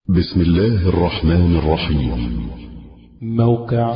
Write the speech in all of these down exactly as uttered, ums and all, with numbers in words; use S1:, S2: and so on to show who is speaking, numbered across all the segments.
S1: بسم الله الرحمن الرحيم.
S2: موقع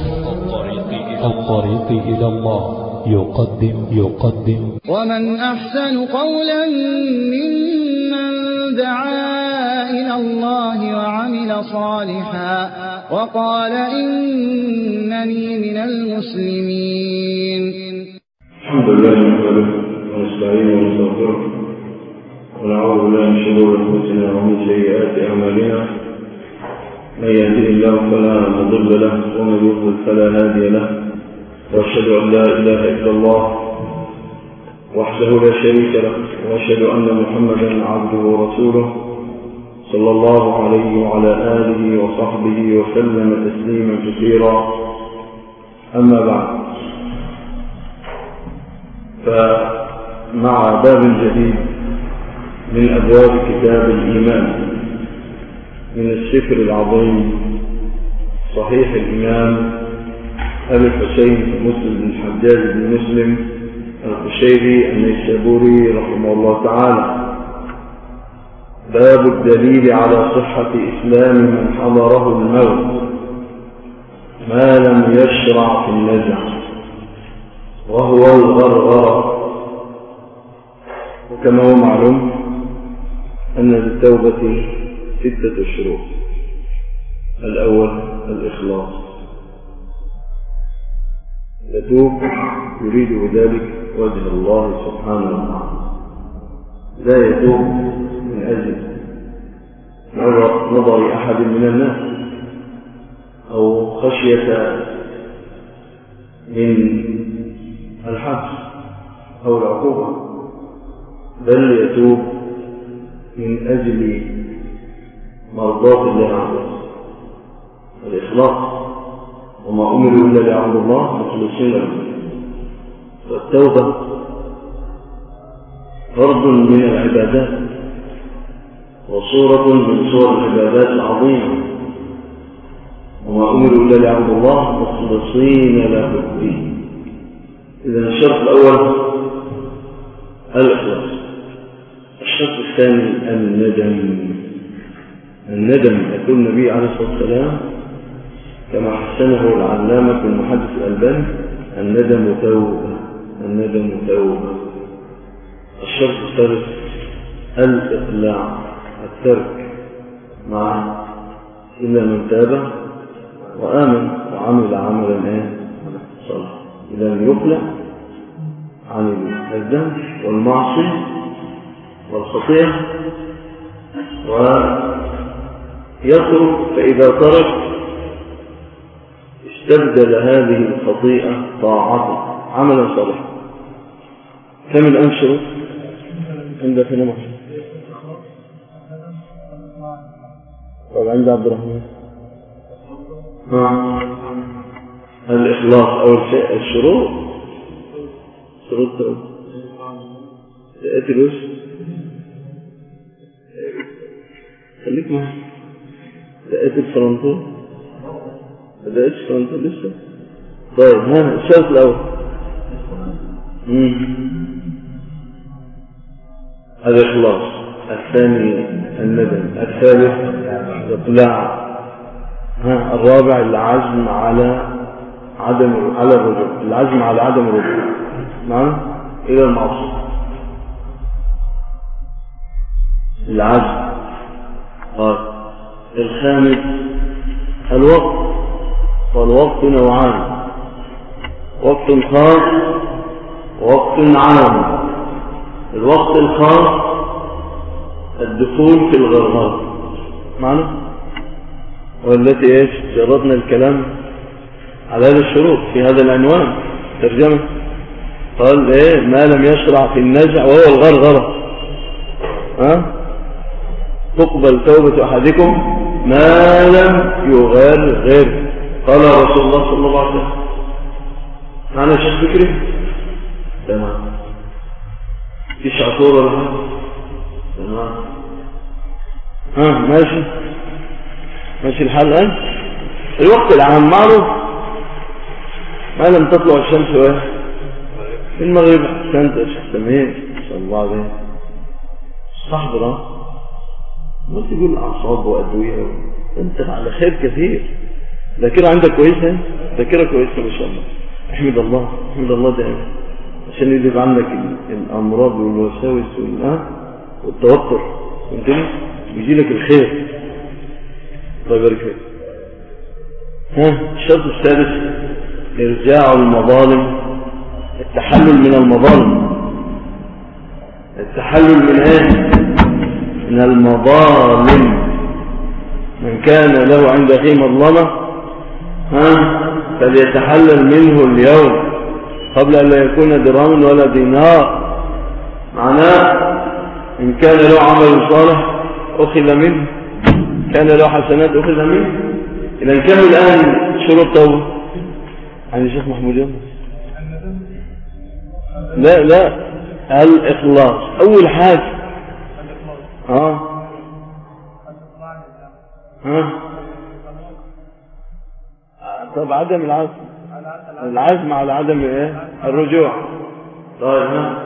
S2: الطريق إلى الله يقدم يقدم
S3: ومن أحسن قولا ممن دعا إلى الله وعمل صالحا وقال إنني من المسلمين.
S4: الحمد لله نحمده ونستعينه ونستغفره ونعوذ بالله من شرور أنفسنا ومن سيئات أعمالنا. من يهده الله فلا مضل له ومن يضلل فلا هادي له، وأشهد أن لا إله إلا الله وحده لا شريك له، وأشهد أن محمدا عبده ورسوله صلى الله عليه وعلى آله وصحبه وسلم تسليما كثيرا. أما بعد، فمع باب جديد من أبواب كتاب الإيمان من السفر العظيم صحيح الإمام أبي الحسين مسلم بن الحجاج بن مسلم القشيري النيسابوري رحمه الله تعالى. باب الدليل على صحة إسلام من حضره الموت ما لم يشرع في النزع، وهو الغرغرة. وكما هو معلوم أن للتوبة ستة شروط. الأول الإخلاص، يتوب يريد بذلك وجه الله سبحانه وتعالى، لا يتوب من أجل نظر أحد من الناس أو خشية من الحبس أو العقوبة، بل يتوب من أجل مرضاة الله عز وجل. الإخلاص، وما أمروا إلا ليعبدوا الله مخلصين له. فالتوبة فرض من العبادات وصورة من صور العبادات العظيمة، وما أمروا إلا ليعبدوا الله مخلصين له الدين. إذن الشرط الأول الإخلاص. الشرط الثاني الندم. الندم يقول النبي عليه الصلاة والسلام كما حسنه العلامة المحدث الألباني: الندم توبة، الندم توبة. الشرط الثالث الإقلاع، الترك، مع إلا من تاب وآمن وعمل عملا ايه صالحا. إذا يقلع عن الذنب والمعصية والخطيئة ويترك، فإذا ترك استبدل هذه الخطيئة طاعة عملا صالحا. كم الآن شروط عند فينا مصر؟ طب عند عبد الرحمن ها الإخلاص أول شيء. الشروط شروط تأتي الوش، خليك معي. تأتي الفرنطون بدأت الفرنطون لسه. طيب ها الشرط الأول الإخلاص، الثاني الندم، الثالث الإقلاع، ها الرابع العزم على عدم على الرجوع، العزم على عدم الرجوع نعم إلى المعصية. العزم. قال الخامس الوقت، والوقت نوعان: وقت خاص ووقت عام. الوقت الخاص الدخول في الغرغرة معنا، والتي ايش جربنا الكلام على هذه الشروط في هذا العنوان ترجمة. قال ايه ما لم يشرع في النزع وهو الغرغرة. ها تقبل توبة أحدكم ما لم يغرغر. قال رسول الله صلى الله عليه وسلم. معنى شيخ فكري تمام. فيش عطور ولا حاجة تمام. ها ماشي ماشي الحال الآن. الوقت العام معروف، ما لم تطلع الشمس واحد في المغرب. كانت يا شيخ تمام صلى الله عليه وسلم. صحبنا ما تقول أعصاب وأدوية، أنت على خير كثير. ذاكرة عندك كويسة، ذاكرة كويسة ما شاء الله. احمد الله، احمد الله دائما عشان يذهب عنك الأمراض والوساوس والتوتر، فهمتني؟ بيجي لك الخير. الله يبارك فيك. ها الشرط السادس إرجاع المظالم، التحلل من المظالم. التحلل من ايه؟ من المظالم. من كان له عند أخيه مظلمة ها فليتحلل منه اليوم قبل أن لا يكون درهم ولا دينار. معناه إن كان له عمل صالح أخذ منه، كان له حسنات أخذ منه. إذا كم الآن شروط توبة عن الشيخ محمود يوم؟ لا لا الإخلاص أول حاجة. ها ها طب عدم العزم، العزم على عدم ايه؟ الرجوع. طيب ها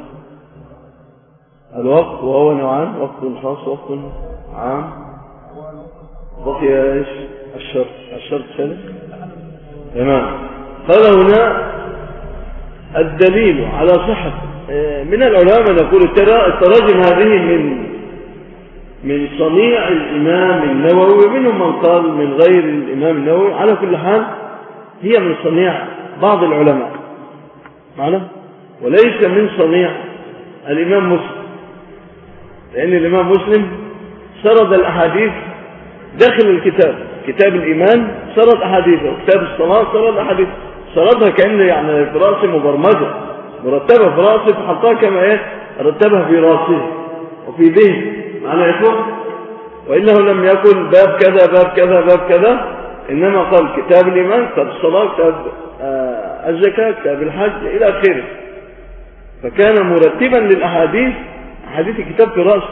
S4: الوقت وهو نوعان، وقت خاص ووقت عام. بقي ايش؟ الشرط، الشرط ثالث. تمام. قال هنا الدليل على صحة. من العلماء نقول التراجم هذه من من صنيع الإمام النووي، ومنهم من قال من غير الإمام النووي. على كل حال هي من صنيع بعض العلماء معنا، وليس من صنيع الإمام مسلم، لأن الإمام مسلم سرد الأحاديث داخل الكتاب، كتاب الإيمان سرد أحاديثه، وكتاب الصلاة سرد أحاديث، سردها كأنه يعني في رأسه مبرمجة مرتبة في رأسه، فحطها كما إيه رتبها في رأسه وفي ذهنه معنى يكون. وإنه لم يكن باب كذا باب كذا باب كذا، إنما قال كتاب الإيمان، كتاب الصلاة، كتاب الزكاة، كتاب الحج إلى آخره. فكان مرتبا للأحاديث، أحاديث الكتاب في رأسه.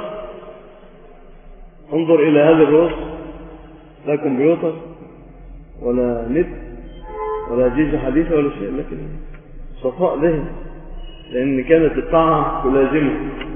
S4: انظر إلى هذا الرأس، لا كمبيوتر ولا نت ولا أجهزة حديثة ولا شيء، لكن صفاء ذهن، لأن كانت الطاعة تلازمه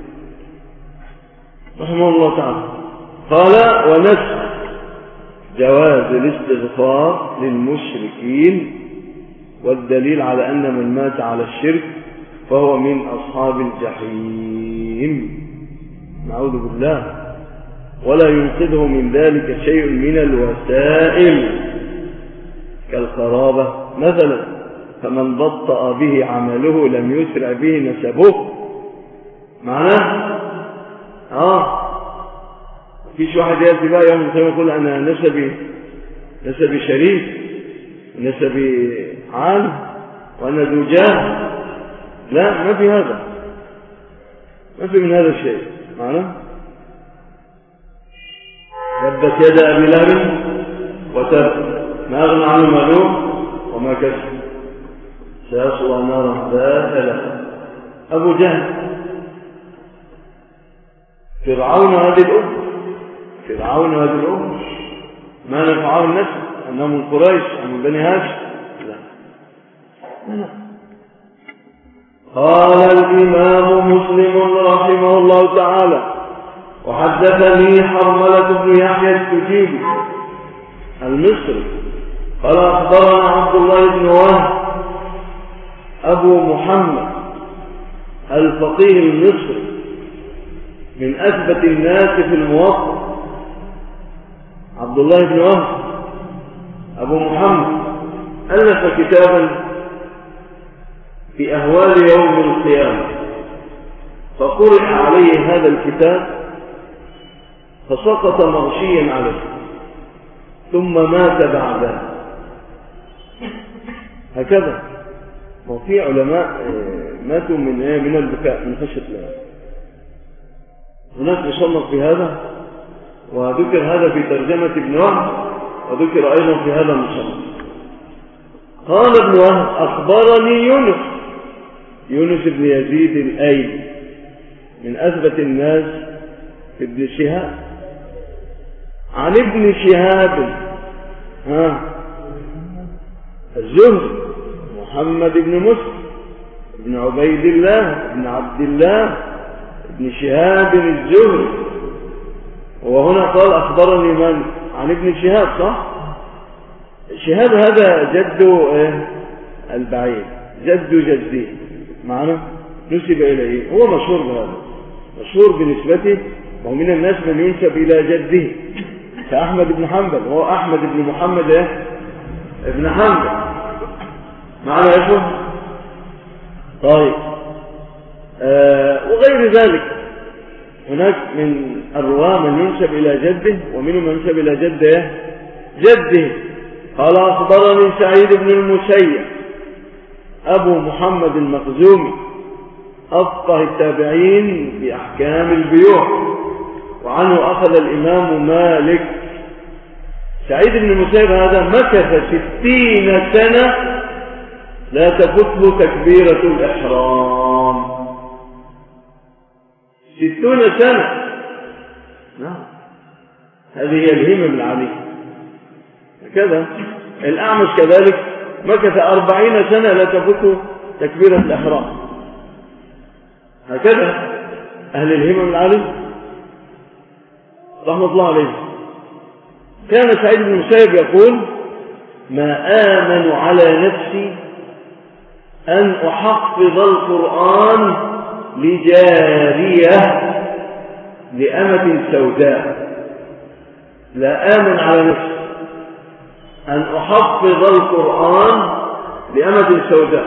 S4: رحمه الله تعالى. قال ونسخ جواز الاستغفار للمشركين، والدليل على أن من مات على الشرك فهو من أصحاب الجحيم، نعوذ بالله. ولا ينقذه من ذلك شيء من الوسائل كالقرابة مثلا، فمن بطأ به عمله لم يسرع به نسبه. معناه اه فيش واحد يأتي بقى يوم القيامة يقول أنا نسبي نسبي شريف، نسبي عالم، وأنا ذو جاه. لا، ما في هذا، ما في من هذا الشيء. معناه تبت يد أبي لهب وتب، ما أغنى عنه ماله وما كسب، سيصلى نارا ذات لهب. أبو جهل، فرعون هذه الأمة، فرعون هذه الأمة ما نفعه الناس أنه من قريش أو من بني هاشم. لا لا. قال الإمام مسلم رحمه الله تعالى وحدثني حرملة بن يحيى التجيبي المصري قال أخبرنا عبد الله بن وهب أبو محمد الفقيه المصري من أثبت الناس في الموطأ. عبد الله بن وهب أبو محمد ألف كتابا في أهوال يوم القيامة، فقرئ عليه هذا الكتاب فسقط مغشيا عليه، ثم مات بعدها. هكذا. وفي علماء ماتوا من من البكاء من خشية الله. هناك مصنف في هذا، وذكر هذا في ترجمة ابن وهب، وذكر أيضا في هذا المصنف. قال ابن وهب أخبرني يونس يونس بن يزيد الأيلي من أثبت الناس في ابن شهاب عن ابن شهاب ها الزهري محمد بن مسلم بن عبيد الله بن عبد الله بن شهاب الزهري وهنا قال أخبرني من عن ابن شهاب، صح؟ شهاب هذا جد البعيد، جد جده معنا، نسب إليه، هو مشهور بهذا، مشهور بنسبته، ومن الناس من ينسب إلى جده كأحمد بن حنبل، وهو أحمد بن محمد إيه؟ ابن حنبل معنا يا إخوة. طيب آه وغير ذلك هناك من الرواة من ينسب إلى جده، ومنهم من ينسب إلى جده جده. قال أخبرني سعيد بن المسيب أبو محمد المخزومي أفقه التابعين بأحكام البيوع، وعنه أخذ الإمام مالك. سعيد بن المسيب هذا مكث ستين سنة لا تفته تكبيرة الإحرام، ستون سنة. نعم هذه هي الهمم العالية. كذا الأعمش كذلك مكث أربعين سنة لا تفته تكبيرة الإحرام. هكذا أهل الهمم العالية رحمة الله عليه. كان سعيد بن المسيب يقول: ما آمن على نفسي أن أحفظ القرآن لجارية لأمة سوداء، لا آمن على نفسي أن أحفظ القرآن لأمة سوداء.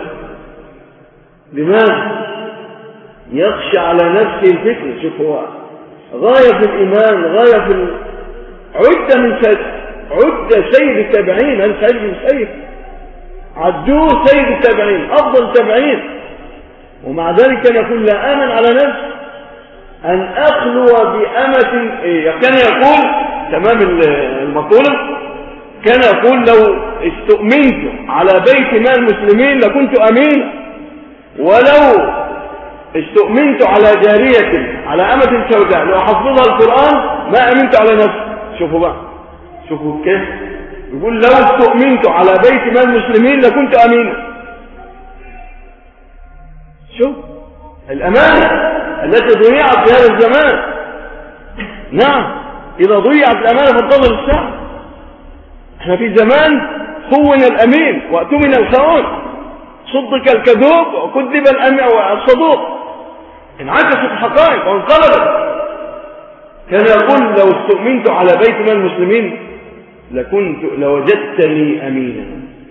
S4: لماذا؟ يخشى على نفسه الفتنة. شوف هو غاية في الإيمان، غاية في ال... عد من سيد عد سيد التابعين، هل سعيد بن المسيب عدوه سيد التابعين، أفضل التابعين، ومع ذلك كان يقول: لا آمن على نفسي أن أخلو بأمة. إيه؟ كان يقول تمام المقولة، كان يقول: لو استؤمنت على بيت مال المسلمين لكنت أمينا، ولو استؤمنت على جارية على أمة سوداء لو حفظها القرآن ما أمنت على نفسي. شوفوا بقى، شوفوا كيف يقول: لو استؤمنت على بيت مال المسلمين لكنت أمينا. شوف الأمانة التي ضيعت في هذا الزمان. نعم إذا ضيعت الأمانة فانتظر الساعة. احنا في زمان خون الأمين وأتمن الخائن، صدق الكذوب وكذب الصدوق، انعكست الحقائق وانقلبت. كان يقول: لو استؤمنت على بيت مال المسلمين لكنت لوجدتني أمينا،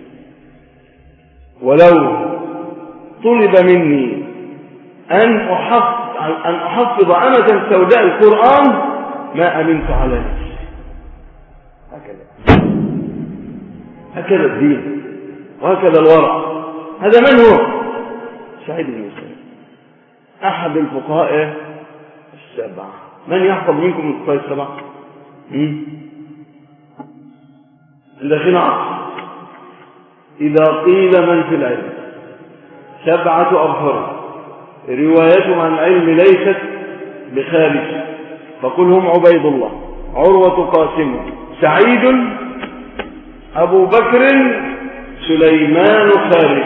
S4: ولو طلب مني أن أحفظ أن أحفظ أمة سوداء القرآن ما أمنت على نفسي. هكذا هكذا الدين وهكذا الورع. هذا من هو؟ سعيد بن المسيب أحد الفقهاء السبعة. من يحفظ منكم من الفقهاء السبعة؟ الذين عرفوا إذا قيل من في العلم سبعة أبحر روايتهم عن العلم ليست بخارج فقل هم عبيد الله، عروة، قاسم، سعيد، أبو بكر، سليمان، خارج.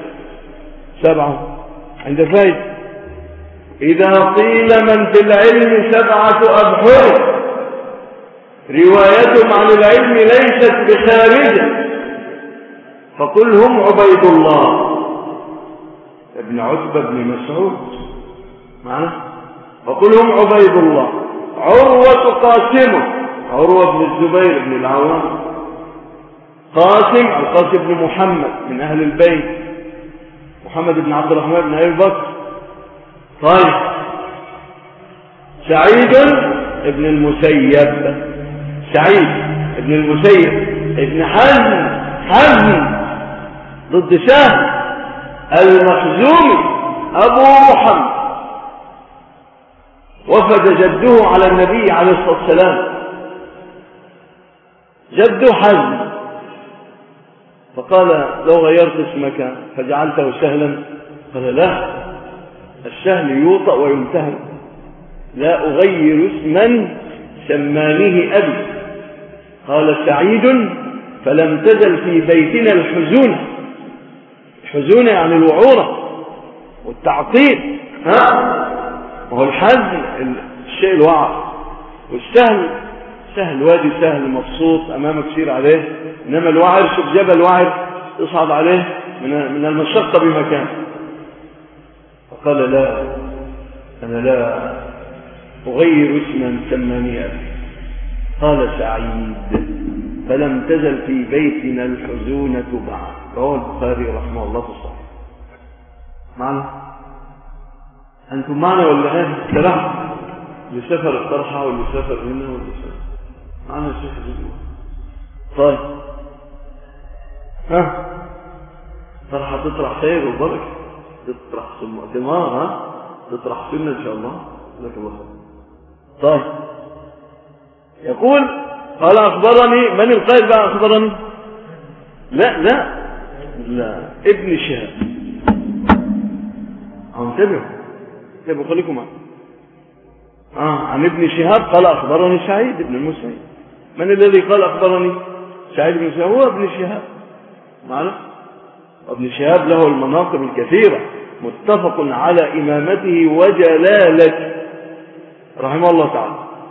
S4: سبعة عند فايد. إذا قيل من في العلم سبعة أبحر روايتهم عن العلم ليست بخارج فقل هم عبيد الله، ابن عتبة بن مسعود معنا، فقل هم عبيد الله، عروة، قاسم، عروة بن الزبير بن العوام، قاسم القاسم بن محمد من أهل البيت، محمد بن عبد الرحمن بن أبي بكر. طيب سعيد ابن المسيب، سعيد ابن المسيب ابن حزم، حزم ضد سهل المخزومي أبو محمد. وفد جده على النبي عليه الصلاة والسلام، جده حزم، فقال: لو غيرت اسمك فجعلته سهلا؟ قال: لا، السهل يوطأ ويمتهن، لا أغير اسما سمانيه أبي. قال سعيد: فلم تزل في بيتنا الحزونة، الحزونة يعني الوعورة والتعطيل، ها، وهو الحزن الشيء الوعر، والسهل سهل، وادي سهل مبسوط أمامك سير عليه، إنما الوعر شوف جبل وعر تصعد عليه من من المشقة بمكان. فقال لا، أنا لا أغير اسما سماني أبي. قال سعيد فلم تزل في بيتنا الحزونة بعد. رواه البخاري رحمه الله في الصحيح. معنا أنتم معنا ولا ايه؟ سلام. اللي سافر الطرحة واللي سافر هنا واللي سافر معنا الشيخ جديد. طيب ها طرحة تطرح خير وبركة، تطرح ثمار، ها تطرح سنة إن شاء الله. لك الله خير. طيب يقول قال أخبرني من القائل بقى؟ أخبرني لا لا لا ابن شهاب. انتبهوا انتبهوا خليكم معي. آه عن ابن شهاب قال أخبرني سعيد بن المسيب. من الذي قال أخبرني سعيد بن المسيب؟ هو ابن شهاب. معنا ابن شهاب له المناقب الكثيرة، متفق على إمامته وجلالته رحمه الله تعالى.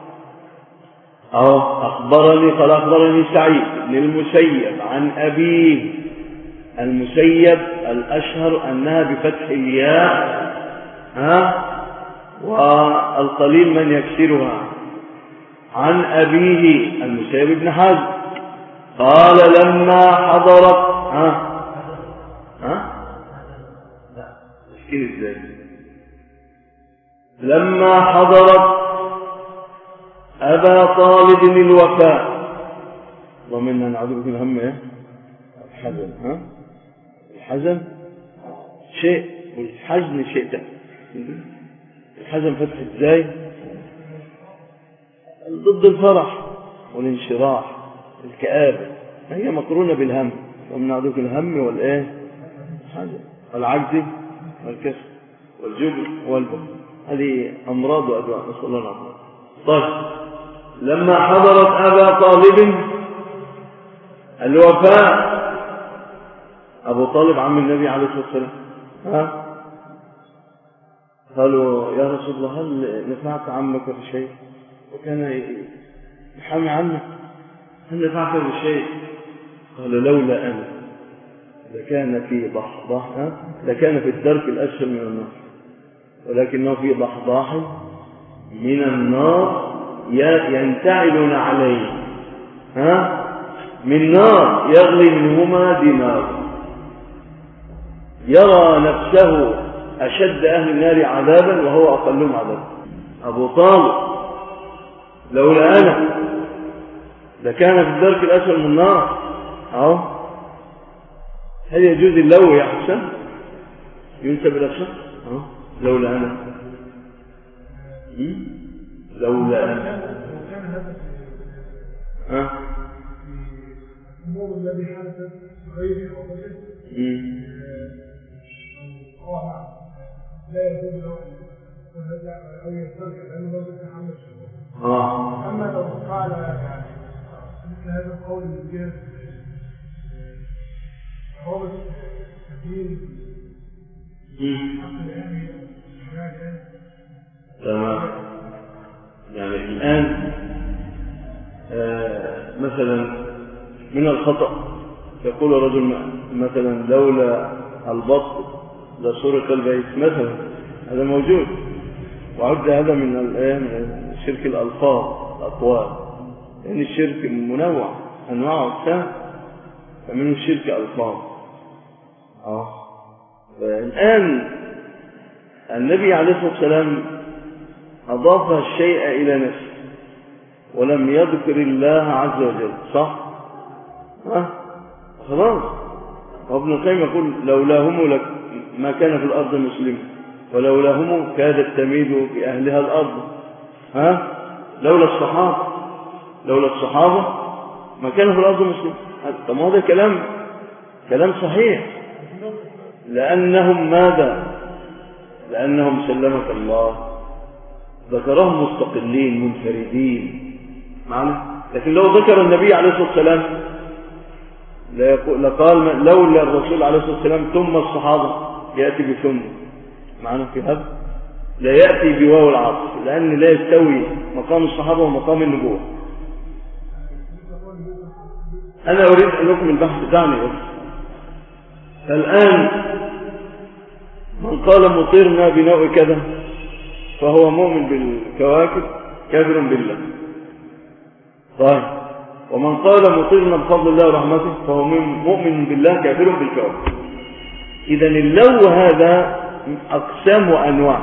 S4: أو أخبرني قال أخبرني سعيد بن المسيب عن أبيه. المسيب الأشهر أنها بفتح الياء، ها والقليل من يكسرها. عن أبيه المسيب بن حزم قال لما حضرت ها ها لا تشكيل ازاي لما حضرت أبا طالب الوفاء. ومنا نعوذ بك من هم ايه؟ الحزن. ها الحزن شيء والحزن شيء تاني. الحزن فتح ازاي؟ ضد الفرح والانشراح، الكآبة، هي مقرونة بالهم. ومن نعوذ بك من الهم والايه؟ الحزن والعجز والكسل والجبن والبخل. هذه أمراض وأدواء، نسأل الله العافية. طيب لما حضرت أبا طالب الوفاء، أبو طالب عم النبي عليه الصلاة والسلام، ها قالوا يا رسول الله هل نفعت عمك في شيء؟ وكان يحامي عنك، هل نفعت في شيء؟ قال لولا أنا لكان في ضحضاح، لكان في الدرك الأسفل من النار، ولكنه في ضحضاح من النار ينتعلون عليه، ها من نار يغلي منهما دماغ، يرى نفسه أشد أهل النار عذابا وهو أقلهم عذابا. أبو طالب لولا أنا لكان في الدرك الأسفل من النار. أهو هل يجوز اللو يا حسن ينسب إلى الشخص؟ أهو لولا أنا لولا أنا ها
S5: الأمور الذي حدثت غيره وغيره لا يجوز له أو يسترجع لأنه لو يتحمل شيء. أما لو قال يعني مثل هذا القول من جهة رابط الدين حق الآن
S4: تمام. يعني الآن آه مثلا من الخطأ يقول رجل مثلا لولا البط لسرق البيت مثلا، هذا موجود، وعد هذا من الآن شرك الألفاظ الأقوال، لأن يعني الشرك منوع أنواع أقسام، فمنه الشرك ألفاظ. آه الآن النبي عليه الصلاة والسلام أضاف الشيء إلى نفسه ولم يذكر الله عز وجل، صح؟ ها خلاص. وابن القيم يقول لولاهم لك ما كان في الأرض مسلم، ولولاهم كادت تميد بأهلها الأرض. ها لولا الصحابة لولا الصحابة ما كان في الأرض مسلم. طب هذا كلام كلام صحيح، لأنهم ماذا؟ لأنهم سلمك الله ذكرهم مستقلين منفردين معنا. لكن لو ذكر النبي عليه الصلاة والسلام لقال لولا الرسول عليه الصلاة والسلام ثم الصحابة يأتي بثم معنا في هذا. لا يأتي بواو العطف، لأن لا يستوي مقام الصحابة ومقام النبوة. أنا أريد أن أكمل البحث، دعني بس. الآن من قال مطرنا بنوع كذا فهو مؤمن بالكواكب كافر بالله. طيب، ومن قال مطرنا بفضل الله ورحمته فهو مؤمن بالله كافر بالكواكب. إذا اللو هذا أقسام وأنواع.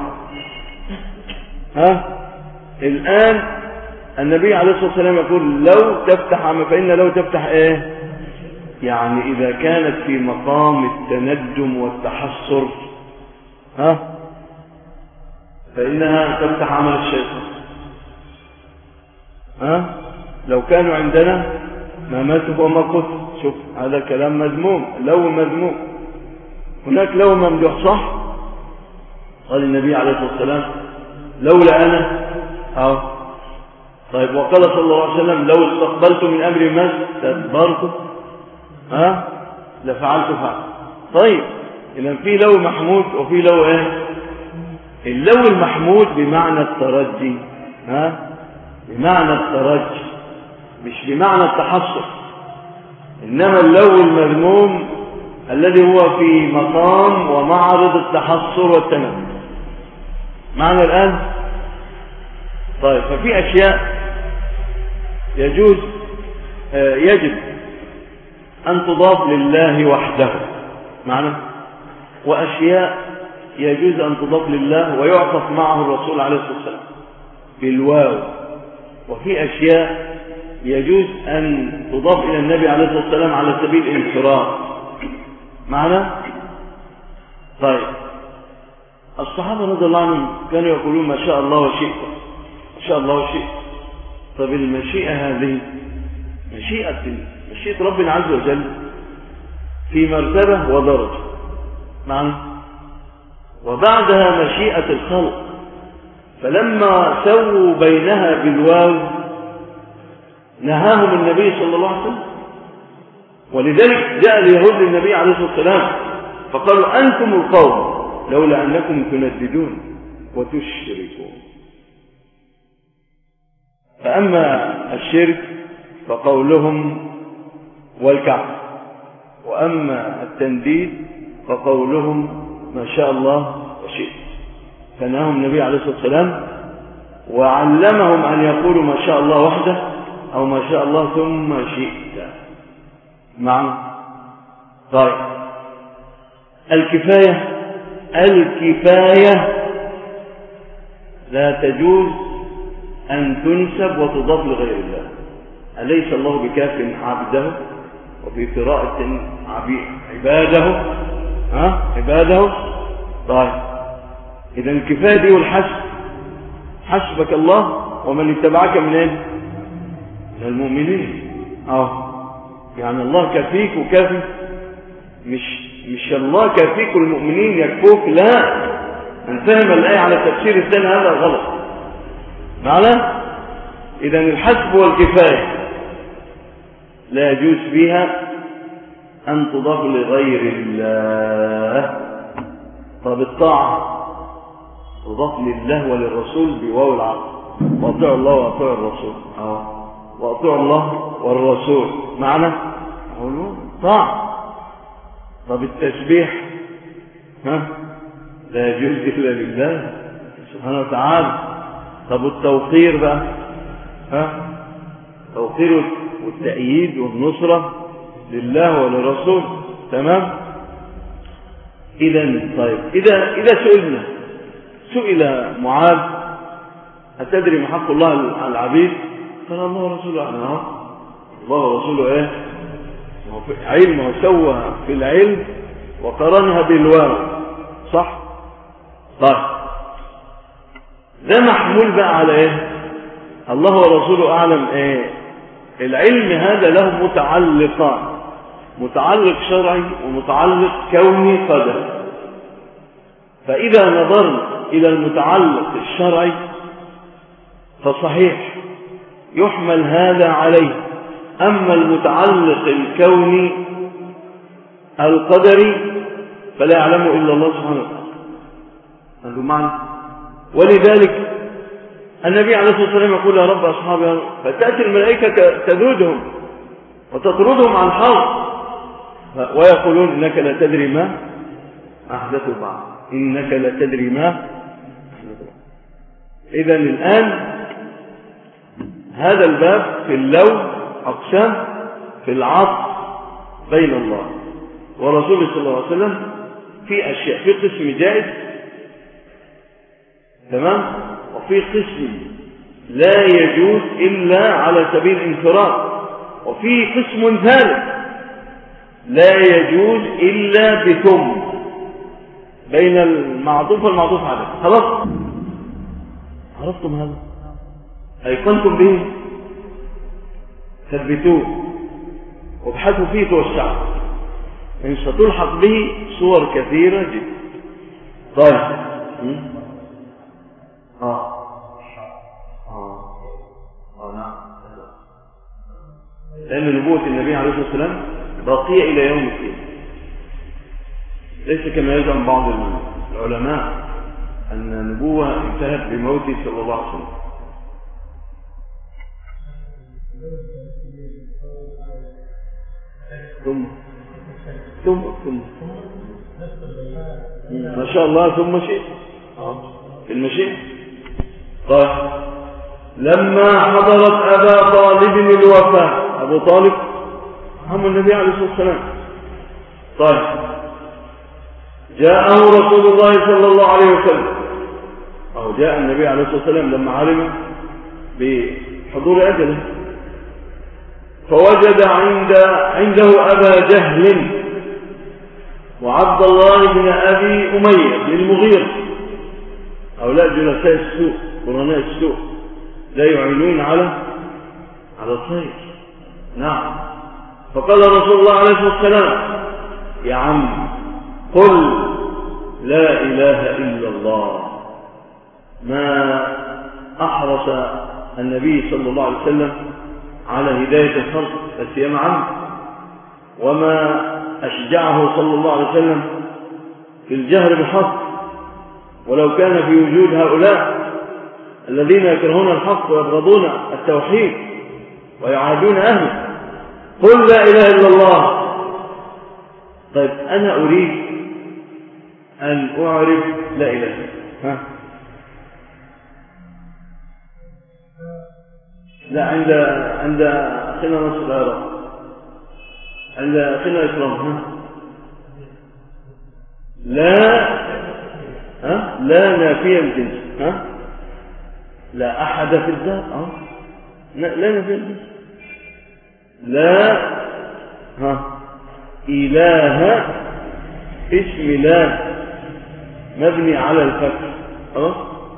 S4: ها الآن النبي عليه الصلاة والسلام يقول لو تفتح عم، فإن لو تفتح إيه؟ يعني إذا كانت في مقام التندم والتحسر ها فإنها تفتح عمل الشيطان. ها لو كانوا عندنا ما ماتوا وما قتلوا. شوف هذا كلام مذموم، لو مذموم. هناك لو ممدوح صح. قال النبي عليه الصلاة والسلام لولا أنا أو طيب، وقال صلى الله عليه وسلم لو استقبلت من أمري ما استدبرت ها لفعلت فعل. طيب، إذا في لو محمود وفي لو إيه؟ اللو المحمود بمعنى الترجي، ها بمعنى الترجي مش بمعنى التحسر. إنما اللو المذموم الذي هو في مقام ومعرض التحسر والتندم. معنى الآن طيب، ففي أشياء يجوز آه يجب أن تضاف لله وحده معنى، وأشياء يجوز أن تضاف لله ويعطف معه الرسول عليه الصلاة والسلام بالواو، وفي أشياء يجوز أن تضاف إلى النبي عليه الصلاة والسلام على سبيل الانفراد معنى. طيب، الصحابة رضي الله عنهم كانوا يقولون ما شاء الله وشئت، ما شاء الله وشئت. طب المشيئة هذه مشيئة مشيئة ربنا عز وجل في مرتبة ودرجة معنى، وبعدها مشيئة الخلق. فلما سووا بينها بالواو نهاهم النبي صلى الله عليه وسلم. ولذلك جاء اليهود للنبي عليه الصلاة والسلام فقالوا أنتم القوم لولا أنكم تنددون وتشركون. فأما الشرك فقولهم والكعب، وأما التنديد فقولهم ما شاء الله وشئت. فنهاهم النبي عليه الصلاة والسلام وعلمهم أن يقولوا ما شاء الله وحده أو ما شاء الله ثم شئت معنى. طيب، الكفاية الكفاية لا تجوز أن تنسب وتضاف لغير الله. أليس الله بكاف عبده؟ وفي قراءة عباده ها عباده. طيب، إذا الكفاية دي والحسب، حسبك الله ومن اتبعك من ايه؟ من المؤمنين. اه يعني الله كفيك وكافي، مش مش الله كفيك والمؤمنين يكفوك، لا. من فهم الآية على تفسير الثاني هذا غلط معنى. إذا الحسب والكفاية لا يجوز فيها أن تضاف لغير الله. طب الطاعة تضاف لله وللرسول بواو العطف، واطيعوا الله واطيعوا الرسول اه واطيعوا الله والرسول معنى طاعة. طب التسبيح ها لا يجوز إلا لله سبحانه وتعالى. طب التوقير بقى ها التوقير والتأييد والنصرة لله وللرسول تمام. إذا طيب، إذا إذا سئلنا سئل معاذ أتدري ما حق الله على العبيد؟ قال الله ورسوله أعلم. الله ورسوله إيه؟ علم، وسوى في العلم وقرنها بالواو صح. طيب، ده محمول بقى على إيه؟ الله ورسوله أعلم. إيه العلم هذا؟ له متعلقان، متعلق شرعي ومتعلق كوني قدري. فإذا نظرنا إلى المتعلق الشرعي فصحيح يحمل هذا عليه. أما المتعلق الكوني القدري فلا يعلمه إلا الله سبحانه وتعالى. هذا معنى. ولذلك النبي عليه الصلاة والسلام يقول يا رب أصحابي، فتأتي الملائكة تذودهم وتطردهم عن الحوض ويقولون إنك لا تدري ما أحدثوا بعد، إنك لا تدري ما. إذن الآن هذا الباب في اللون أقسام في العطف بين الله ورسوله صلى الله عليه وسلم في أشياء، في قسم جائز تمام، وفي قسم لا يجوز إلا على سبيل الانفراد، وفي قسم ثالث لا يجوز إلا بثم بين المعطوف والمعطوف عليه. خلاص عرفتم هذا؟ أيقنتم به؟ ثبتوه وابحثوا فيه توسعوا، إن ستلحق به صور كثيرة جدا. طيب آه آه آه نعم، لأن نبوة النبي عليه الصلاة والسلام باقية إلى يوم الدين، ليس كما يزعم بعض العلماء أن النبوة انتهت بموته صلى الله عليه وسلم. ثم ثم ثم ما شاء الله ثم شيء في المشيئة. طيب لما حضرت أبا طالب الوفاة، أبو طالب هم النبي عليه الصلاة والسلام. طيب جاءه رسول الله صلى الله عليه وسلم، أو جاء النبي عليه الصلاة والسلام لما علم بحضور أجله، فوجد عند عنده أبا جهل وعبد الله بن أبي أمية بن المغيرة، هؤلاء جلساء السوء قرناء السوء لا يعينون على على الخير. نعم. فقال رسول الله عليه الصلاة والسلام يا عم قل لا إله إلا الله. ما أحرص النبي صلى الله عليه وسلم على هداية الخلق فسيما عنه، وما أشجعه صلى الله عليه وسلم في الجهر بالحق، ولو كان في وجود هؤلاء الذين يكرهون الحق ويبغضون التوحيد ويعادون أهله، قل لا إله إلا الله. طيب أنا أريد أن أعرف لا إله ها لا عند عند أخينا نصر العراق، عند أخينا إكرام ها لا ها لا نافية الجنس ها لا أحد في الدار أه لا نافية الجنس لا ها إله اسم لا مبني على الفتح أه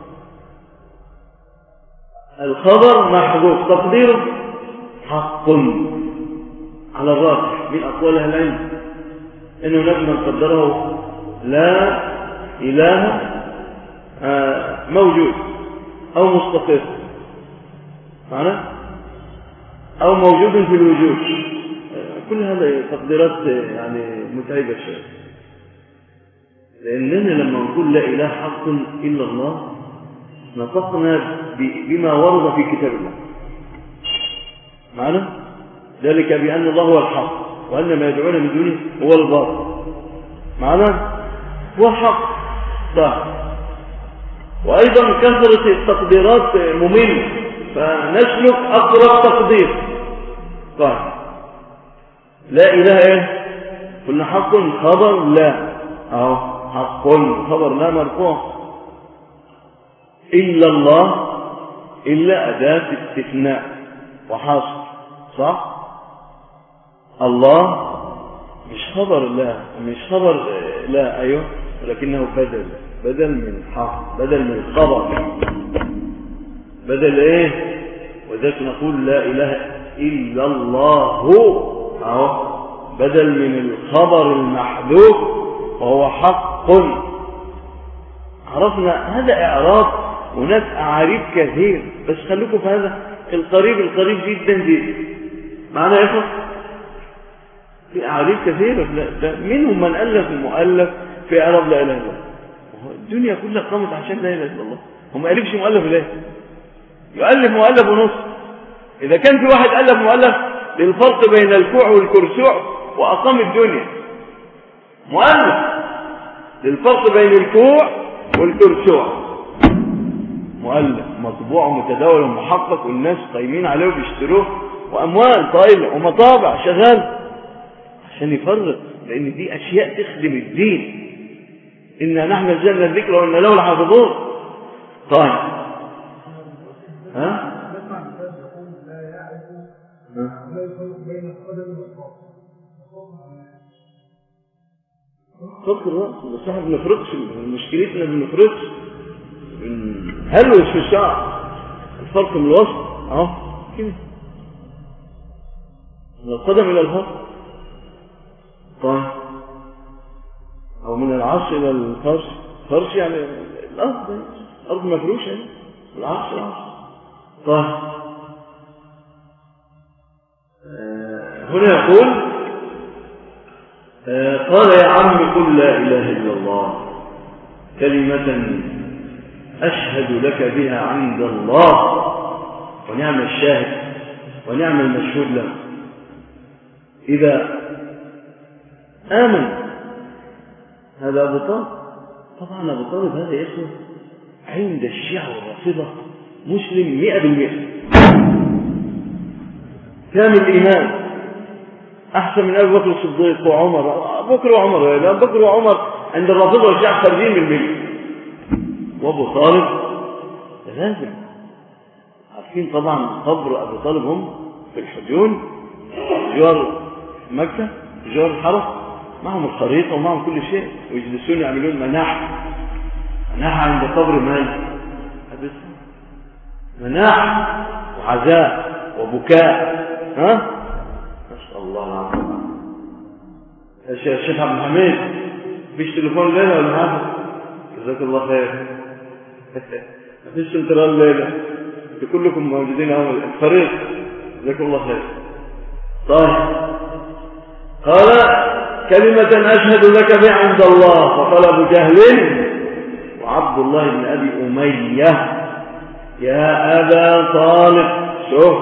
S4: الخبر محذوف تقديره حق على الراجح من أقوال أهل العلم، إنه نجم قدره لا إله موجود أو مستقر معنا أو موجود في الوجود. كل هذا تقديرات يعني متعبة شوية، لأننا لما نقول لا إله حق إلا الله نطقنا بما ورد في كتاب الله معنا، ذلك بأن الله هو الحق وأن ما يدعون من دونه هو الباطل معنا، هو الحق. طيب وأيضا كثرة التقديرات مملة، فنسلك أقرب تقدير. طيب لا إله إيه قلنا حق خبر لا أهو حق خبر لا مرفوع، إلا الله إلا أداة استثناء وحصر صح. الله مش خبر لا مش خبر لا أيوه، ولكنه بدل بدل من حق بدل من خبر بدل إيه، وذلك نقول لا إله إلا الله أهو بدل من الخبر المحذوف وهو حق. عرفنا هذا إعراب، هناك أعاريب كثير، بس خلوكم في هذا القريب القريب جدا جدا معنا يا إخوة. في أعاريب كثيرة، منهم من ألف المؤلف في إعراب لا إله إلا الله. الدنيا كلها قامت عشان لا إله إلا الله، هم ما ألفش مؤلف ليه؟ يؤلف مؤلف ونص. إذا كان في واحد ألف مؤلف للفرق بين الكوع والكرسوع وأقام الدنيا، مؤلف للفرق بين الكوع والكرسوع، مؤلف مطبوع ومتداول ومحقق والناس قايمين عليه وبيشتروه وأموال طايلة ومطابع شغال عشان يفرق، لأن دي أشياء تخدم الدين. إنا نحن نزلنا الذكر وإنا له لحافظون. طيب ها؟ فقر الرأس بس احنا ما بنفرقش، مشكلتنا ما بنفرقش، هلوش في الشعر. الفرق من الوسط اهو كده من القدم الى الفرق. طيب او من العرش الى الفرش، فرش يعني الارض، الارض مفروشه، العرش العرش. طيب آه هنا يقول آه قال يا عم قل لا اله الا الله كلمه اشهد لك بها عند الله، ونعم الشاهد ونعم المشهود له. اذا امن هذا ابو طالب، طبعا ابو طالب هذا اسمه عند الشيعة والرافضة مسلم مئة بالمئة، كامل الإيمان، أحسن من أبي بكر الصديق وعمر. أبو بكر وعمر أبو بكر وعمر عند الرافضة والشيعة خارجين من الملة، وأبو طالب لازم. عارفين طبعا قبر أبو طالب هم في الحجون جوار مكة جوار الحرم، معهم الخريطة ومعهم كل شيء، ويجلسون يعملون مناح مناح عند قبر مالك، مناح وعزاء وبكاء. ها نسأل الله العافية. الشيخ عبد الحميد فيش تليفون الليلة ولا حاجة؟ جزاك الله خير. مفيش انتظار الليلة، كلكم موجودين اهو الفريق، جزاك الله خير. طيب قال كلمة أشهد لك بها عند الله، فقال أبو جهل وعبد الله بن أبي أمية يا أبا طالب، شوف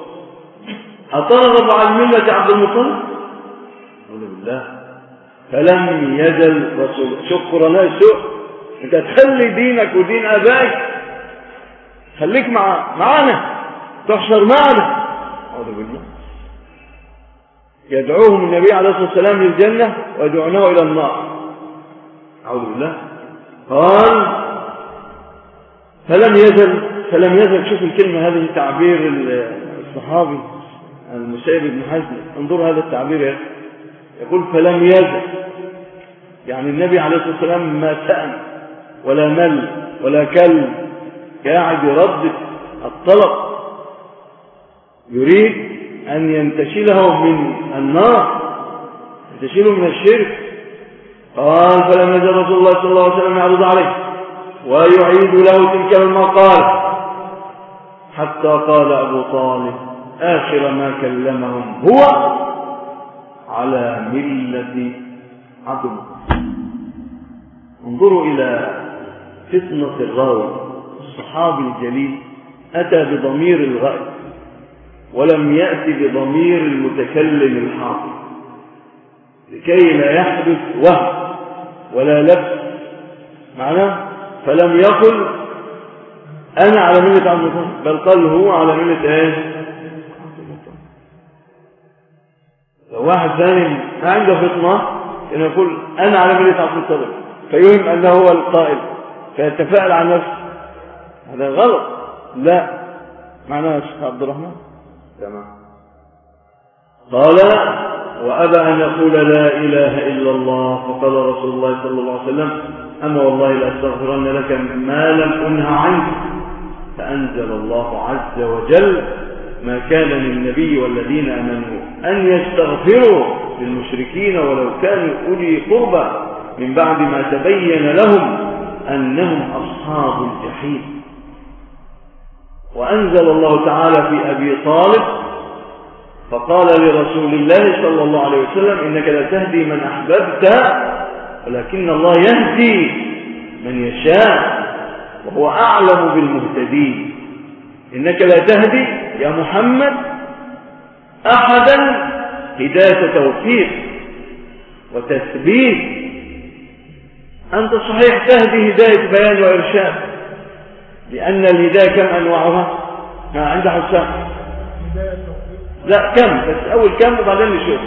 S4: أترغب عن ملة عبد المطلب؟ أقول بالله. فلم يزل رسول، شوف قرناء سوء، أنت تخلي دينك ودين أبائك، خليك مع معنا تحشر معنا. أعوذ بالله. يدعوهم النبي عليه الصلاة والسلام للجنة ويدعونه إلى النار. أعوذ بالله. قال فلم يزل فلم يزل شوف الكلمة هذه تعبير الصحابي المسيب بن حزم، انظروا هذا التعبير يا أخي. يقول فلم يزل، يعني النبي عليه الصلاة والسلام ما سأل ولا مل ولا كل، قاعد يردد الطلب، يريد أن ينتشله من النار، ينتشله من الشرك. قال فلم يزل رسول الله صلى الله عليه وسلم يعرض عليه ويعيد له تلك المقال حتى قال أبو طالب آخر ما كلمهم هو على ملة عبد المطلب. انظروا إلى فطنة الراوي، الصحابي الجليل أتى بضمير الغائب ولم يأتي بضمير المتكلم الحاضر لكي لا يحدث وهم ولا لبس. معناه فلم يقل أنا على ملة عبد المطلب، بل قال هو على ملة ايه؟ لو واحد ثاني ما عنده فطنة إنه يقول أنا على ملة عبد المطلب فيهم أنه هو القائل فيتفاعل عن نفسه، هذا غلط. لا، معناه يا شيخ عبد الرحمن تمام. قال وأبى أن يقول لا إله إلا الله، فقال رسول الله صلى الله عليه وسلم أما والله لأستغفرن لك ما لم أنه عنك. فأنزل الله عز وجل ما كان للنبي والذين آمنوا أن يستغفروا للمشركين ولو كانوا أولي قربى من بعد ما تبين لهم أنهم أصحاب الجحيم. وأنزل الله تعالى في أبي طالب فقال لرسول الله صلى الله عليه وسلم إنك لا تهدي من أحببت ولكن الله يهدي من يشاء.
S6: وهو أعلم بالمهتدين. إنك لا تهدي يا محمد أحدا هداية توفيق وتثبيت. أنت صحيح تهدي هداية بيان وإرشاد، لأن الهداية كم أنواعها؟ عند حسام لا كم، بس أول كم وبعدين نشوف.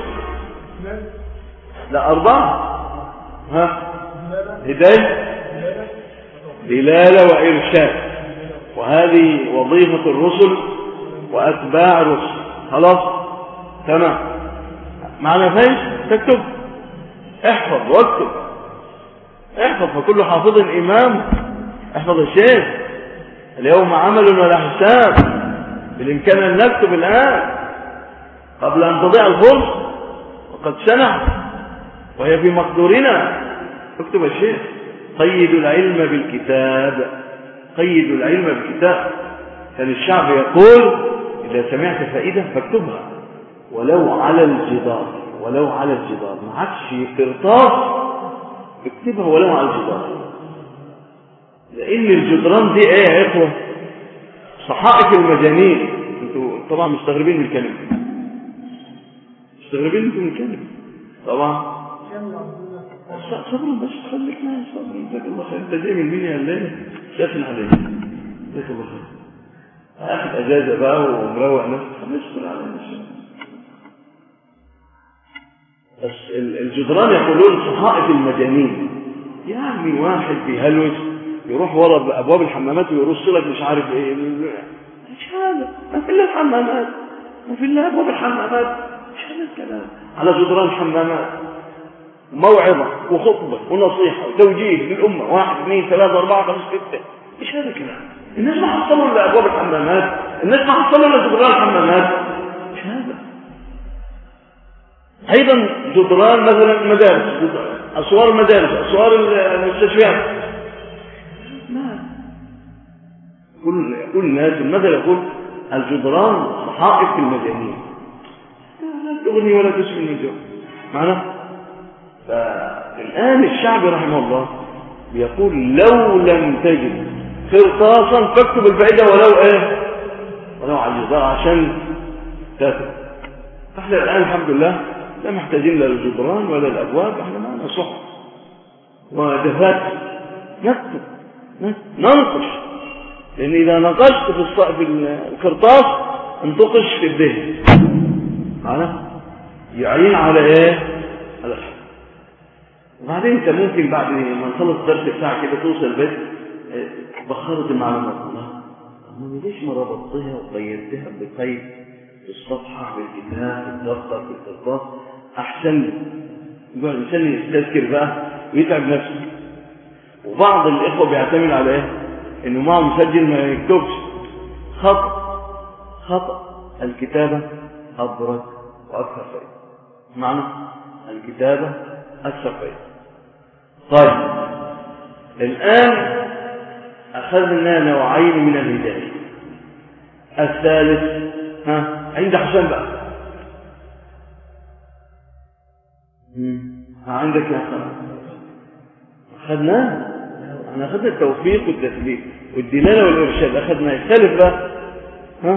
S6: لا أربعة. ها هداية دلالة وإرشاد، وهذه وظيفة الرسل وأتباع الرسل. خلاص تمام معنى فاهم؟ تكتب احفظ واكتب، احفظ فكل حافظ إمام. احفظ الشيخ اليوم عمل ولا حساب، بالإمكان أن نكتب الآن قبل أن تضيع الفرصة، وقد سنع وهي في مقدورنا. اكتب الشيخ قيدوا العلم بالكتاب، قيدوا العلم بالكتاب. كان الشعب يقول إذا سمعت فائدة فاكتبها ولو على الجدار، ولو على الجدار، ما عادش قرطاس اكتبها ولو على الجدار، لأن الجدران دي ايه يا اخوة؟ صحائف المجانين. انتوا طبعا مستغربين من الكلمة، مستغربين انتوا من الكلمة طبعا. صبروا بس، خليك معي صبروا. جزاك الله خير. انت جاي من مين يا الليل؟ شافن عليك. جزاك الله خير. اخذ اجازة بقى ومروق نفسك، خليك تدخل علينا. بس الجدران يقولون صحائف المجانين، يعني واحد بيهلوس يروح ورا ابواب الحمامات ويرص لك مش عارف ايه. مش هذا، ما في الا الحمامات، ما في الا ابواب الحمامات، مش هذا الكلام. على جدران الحمامات موعظة وخطبة ونصيحة وتوجيه للأمة، واحد اثنين ثلاثة أربعة خمسة ستة. مش هذا الكلام. الناس ما حصلوا إلا أبواب الحمامات، الناس ما حصلوا إلا جدران الحمامات. مش هذا. أيضا جدران مثلا مدارس، أسوار المدارس، أسوار المستشفيات. لا، كل كل الناس المثل يقول الجدران صحائف المجانين، لا تغني ولا تسمن من جوع. معنا؟ فالآن الشعب رحمه الله يقول لو لم تجد قرطاسا فاكتب الفائدة ولو ايه، ولو على الجدار عشان تاكل. فاحنا الآن الحمد لله لا محتاجين لا الجدران ولا الأبواب، احنا معنا صحف ودفات نكتب ننقش، لأن إذا نقشت في القرطاس انتقش في الذهن. معنا؟ يعين على ايه؟ على الحق. وبعدين انت ممكن بعد ما نخلص الدرس بتاعك كده توصل البيت بخرت المعلومات. الله ما ليش ما ربطتها وقيدتها بقيد في الصفحه بالكتاب في الدفتر في القرطاس احسن لي. يقعد الانسان يستذكر بقى ويتعب نفسه. وبعض الاخوه بيعتمد على ايه؟ انه معه مسجل ما يكتبش. خطا خطا الكتابه ابرك واكثر فائده. معنى الكتابه اكثر فائده. طيب الآن أخذنا نوعين من الهداية. الثالث ها عند حسام بقى. ها عندك يا حسام. أخذناه. أنا أخذنا التوفيق والتثبيت والدلالة والإرشاد. أخذنا الثالث بقى. ها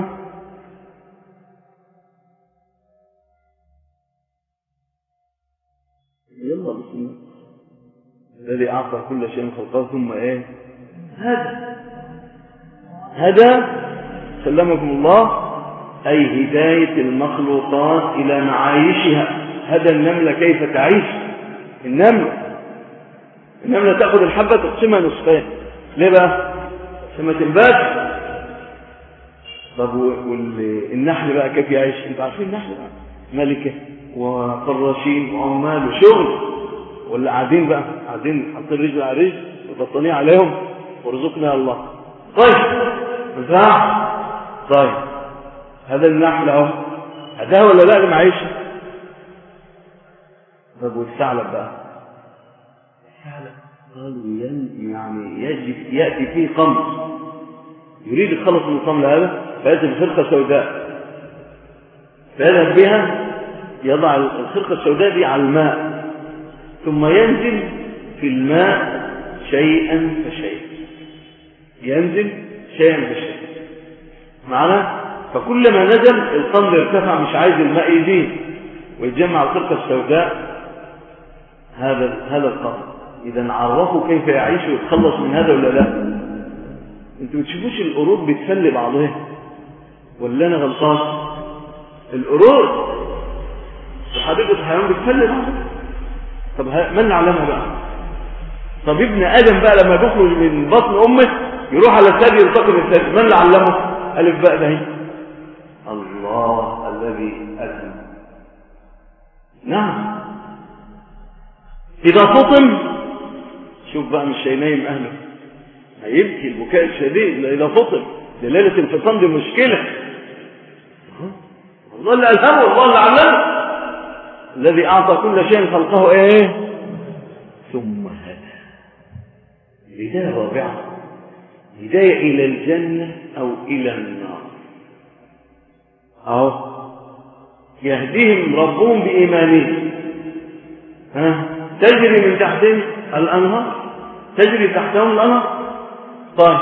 S6: يلا بسم الله. الذي أعطى كل شيء خلقه ثم إيه هذا هذا سلمكم الله، أي هداية المخلوقات إلى معايشها. هذا النملة كيف تعيش. النملة النملة تأخذ الحبة تقسمها نصفين. ليه بقى؟ عشان ما تنبات. طب والنحل بقى كيف يعيش؟ انتوا عارفين النحل بقى ملكة وفراشين وعمال وشغل، ولا قاعدين بقى قاعدين حاطين رجل على رجل وبطانيه عليهم ورزقنا الله. طيب نفع. طيب هذا النحل اهو هذا ولا لا اللي معيشه. طب والثعلب بقى؟ الثعلب قالوا يعني يجب ياتي فيه قمص، يريد يخلص من القمل هذا فياتي بخرقه سوداء فيذهب بها يضع الخرقه السوداء دي على الماء ثم ينزل في الماء شيئا فشيئا ينزل شيئا بشيء معنا. فكلما نزل القمر ارتفع، مش عايز الماء يزيد ويتجمع الخرقة السوداء هذا هذا القمر. إذا عرفوا كيف يعيش ويتخلص من هذا ولا لا؟ انتوا بتشوفوش القرود بتفلي بعضها ولا انا غلطان؟ القرود في حديقة الحيوان بتفلي بعضها. طب من علمها بقى؟ طب ابن ادم بقى لما بيخرج من بطن امه يروح على الثدي يلتقم الثدي، من اللي علمه؟ الف باء ده الله الذي ألهم. نعم. إذا فطم شوف بقى مش هينايم أهله، هيبكي البكاء الشديد. إذا فطم دلالة الفطام دي مشكلة. الله اللي ألهمه، الله اللي علمه، الذي أعطى كل شيء خلقه إيه ثم هدى. بداية رابعة، هداية إلى الجنة أو إلى النار. أهو يهديهم ربهم بإيمانهم، ها تجري من تحتهم الأنهار، تجري تحتهم الأنهار. طيب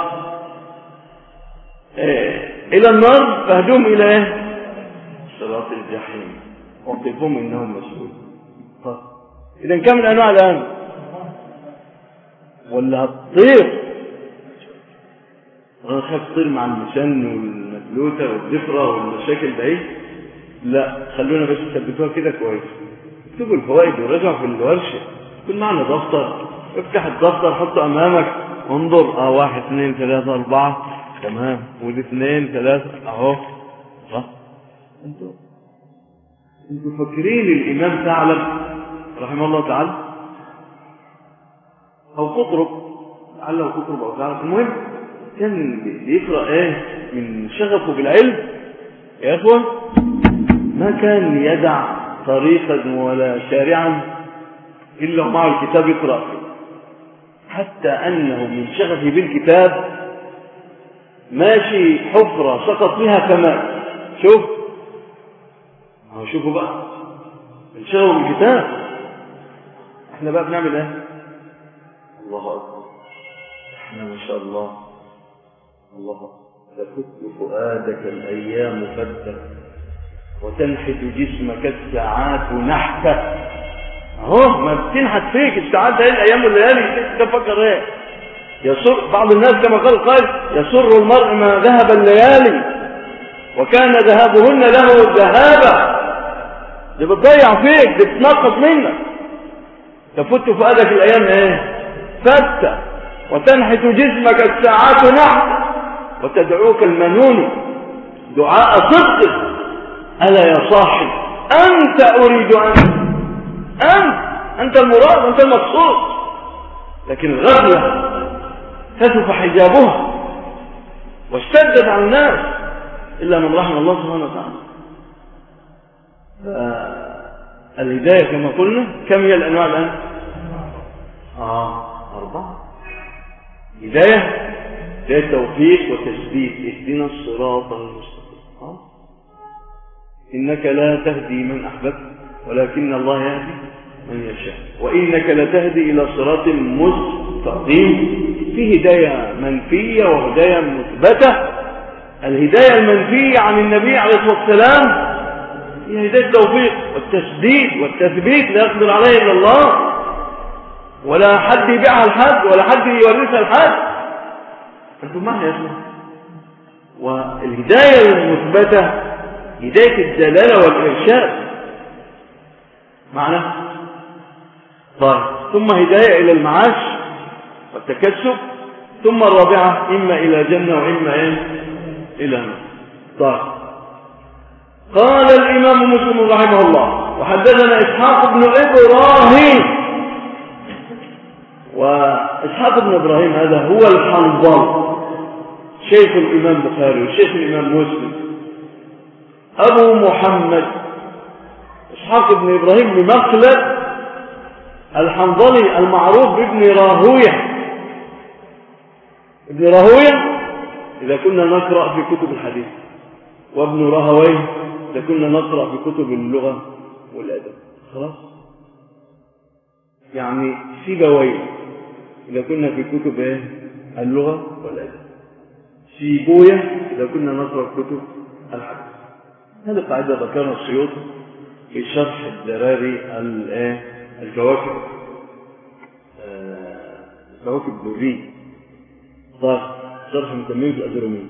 S6: إيه؟ إلى النار فهدوهم إلى إيه؟ صراط الجحيم وقفهم إنهم مسؤولون. طيب إذا كم الأنواع الآن؟ ولا هتطير؟ أنا خاف تطير مع المسن والمفلوتة والزفرة والمشاكل ده. لا، خلونا بس تثبتوها كده كويس. اكتبوا الفوائد وراجعوا في الورشة. كل معنا دفتر، افتح الدفتر حطه أمامك، انظر اه واحد اثنين ثلاثة أربعة تمام، ودي اثنين ثلاثة اهو صح. انتوا انتوا فاكرين الإمام ثعلب رحمه الله تعالى أو قطرب، لعله قطرب أو ثعلب، المهم كان بيقرأ ايه من شغفه بالعلم يا اخوان، ما كان يدع طريقا ولا شارعا الا ومعه الكتاب يقرأ فيه، حتى انه من شغفه بالكتاب ماشي حفرة سقط فيها كمان. شوف اهو، شوفوا بقى من شغفه بالكتاب. احنا بقى بنعمل ايه؟ الله اكبر، احنا ما شاء الله الله تفت فؤادك الأيام فتة وتنحت جسمك الساعات نحتة. اهو ما بتنحت فيك الساعات ده الأيام والليالي. تفكر ايه؟ يسر بعض الناس كما قال قال يسر المرء ما ذهب الليالي وكان ذهابهن له ذهابا. دي بتضيع فيك، دي بتنقص منك. تفت فؤادك الأيام ايه فتة وتنحت جسمك الساعات نحتة وتدعوك المنون دعاء صدق. ألا يا صاحب أنت أريد أنت أنت أنت المراد، أنت المقصود. لكن الغفلة كشف حجابها واشتدت على الناس إلا من رحم الله سبحانه وتعالى. الهداية كما قلنا كم هي الأنواع الآن؟ آه أربعة. هداية ده توفيق وتثبيت، اهدنا الصراط المستقيم. إنك لا تهدي من أحببت ولكن الله يهدي من يشاء، وإنك لتهدي إلى صراط مستقيم. في هداية منفية وهداية مثبتة. الهداية المنفية عن النبي عليه الصلاة والسلام هي هداية التوفيق والتسديد والتثبيت، لا يقدر عليه إلا الله، ولا حد يبيعها لحد ولا حد يورثها لحد. أنتم معي يا اسمه. والهداية المثبتة هداية الدلالة والإرشاد معنى. طيب ثم هداية إلى المعاش والتكسب، ثم الرابعة إما إلى جنة وإما إيه إلى نار. طيب قال الإمام مسلم رحمه الله وحدثنا إسحاق بن إبراهيم. وإسحاق بن إبراهيم هذا هو الحنظل شيخ الإمام بخاري وشيخ الإمام مسلم، أبو محمد إسحاق بن إبراهيم بن مخلد الحنظلي المعروف بابن راهويه. ابن راهويه إذا كنا نقرأ في كتب الحديث، وابن راهويه إذا كنا نقرأ في كتب اللغة والأدب. خلاص يعني في جوين إذا كنا في كتب اللغة والأدب. سيبويه إذا كنا نقرأ كتب الحديث. هذه قاعدة ذكرها السيوطي في شرح الدراري الكواكب كواكب الدوري شرح متمم في الأجرومية.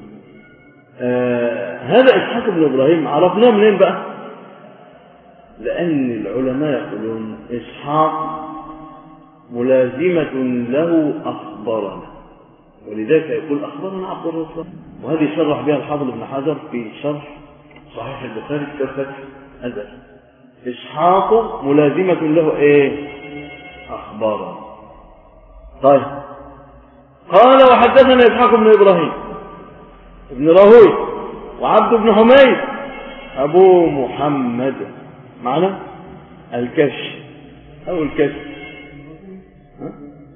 S6: هذا إسحاق بن إبراهيم عرفناه منين بقى؟ لأن العلماء يقولون إسحاق ملازمة له أخبرنا، ولذلك يقول أخبرنا عبد الرزاق، وهذه شرح بها الحافظ ابن حجر في شرح صحيح البخاري في فتح الباري. إسحاق ملازمة له إيه؟ أخبارنا. طيب قال وحدثنا إسحاق بن إبراهيم ابن راهوي وعبد بن حميد أبو محمد معنا الكش أو الكش ها؟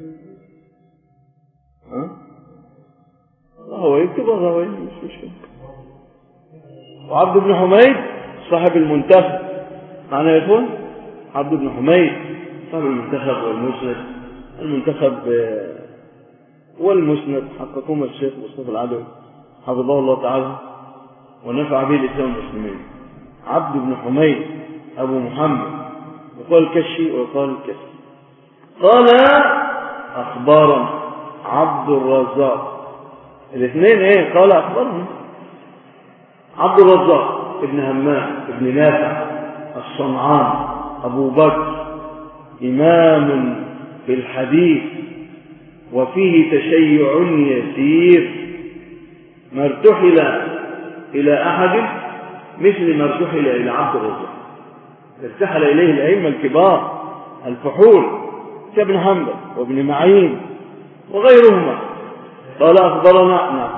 S6: ها؟ راهوي يكتب راهوي مش مشكلة. وعبد بن حميد صاحب المنتخب معنا يا إخوان. عبد بن حميد صاحب المنتخب والمسند. المنتخب والمسند حققهما الشيخ مصطفى العدوي حفظه الله تعالى ونفع به الإسلام والمسلمين. عبد بن حميد أبو محمد يقال الكشي ويقال الكشي. قال أخبارنا عبد الرزاق. الاثنين ايه قال أخبارنا. عبد الرزاق ابن همام ابن نافع الصنعان أبو بكر إمام في الحديث وفيه تشيع يسير، ما ارتحل إلى أحد مثل ما ارتحل إلى عبد الرزاق. ارتحل إليه الأئمة الكبار الفحول كابن حنبل وابن معين وغيرهما. قال أخبرنا نعم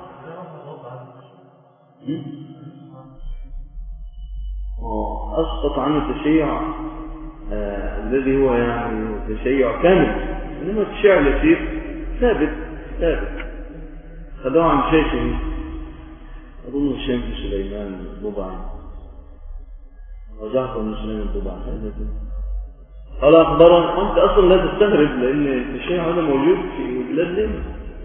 S6: أسقط عنه التشيع آه الذي هو يعني تشيع كامل، إنما التشيع اليسير ثابت ثابت. خدوه عن شيخه أظن الشيخ سليمان الضبعي وجعفر بن سليمان الضبعي. قال أخبرنا. وأنت أصلا لا تستغرب لأن التشيع هذا موجود في بلاد اليمن.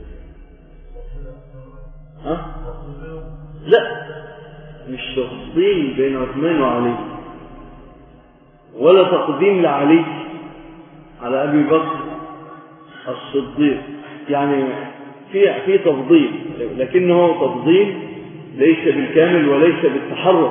S6: ها؟ لا مش تفضيل بين عثمان وعلي ولا تقديم لعلي على أبي بكر الصديق، يعني في في تفضيل لكنه تفضيل ليس بالكامل وليس بالتحرك.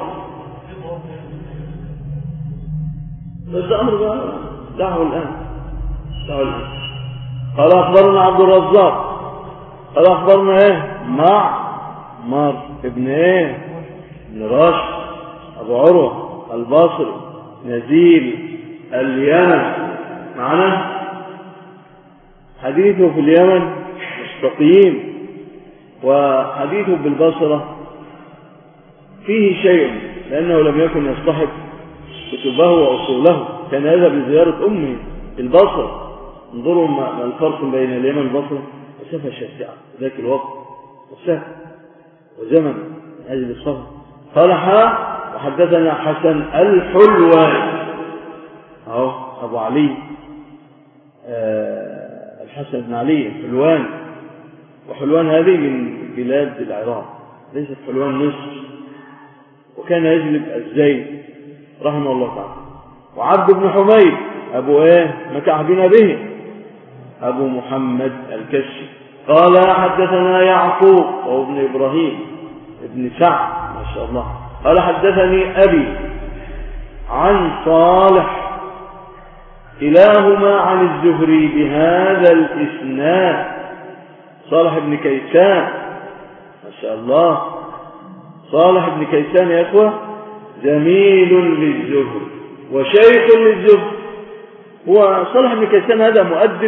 S6: بس أمر بقى دعه الآن دعه الآن. قال أخبرنا عبد الرزاق قال أخبرنا إيه مع مار ابن إيه ابن راشد أبو عروة البصري نزيل اليمن. معنا حديثه في اليمن مستقيم، وحديثه بالبصرة فيه شيء لأنه لم يكن يصطحب كتبه وأصوله، كان يذهب لزيارة أمه في البصرة. انظروا ما الفرق بين اليمن والبصرة، مسافة شاسعة ذاك الوقت مسافة وزمن أجل السفر. قال حا وحدثنا حسن الحلواني أهو أبو علي أه الحسن بن علي الحلواني. وحلوان هذه من بلاد العراق ليست حلوان مصر، وكان يجلب الزيت رحمه الله تعالى. وعبد بن حميد أبو إيه مكعبنا به أبو محمد الكشي. قال حدثنا يعقوب وابن إبراهيم ابن سعد ما شاء الله. قال حدثني أبي عن صالح كلاهما عن الزهري بهذا الإسناد. صالح بن كيسان ما شاء الله. صالح بن كيسان يا أخوة زميل للزهري وشيخ للزهري. هو صالح بن كيسان هذا مؤدب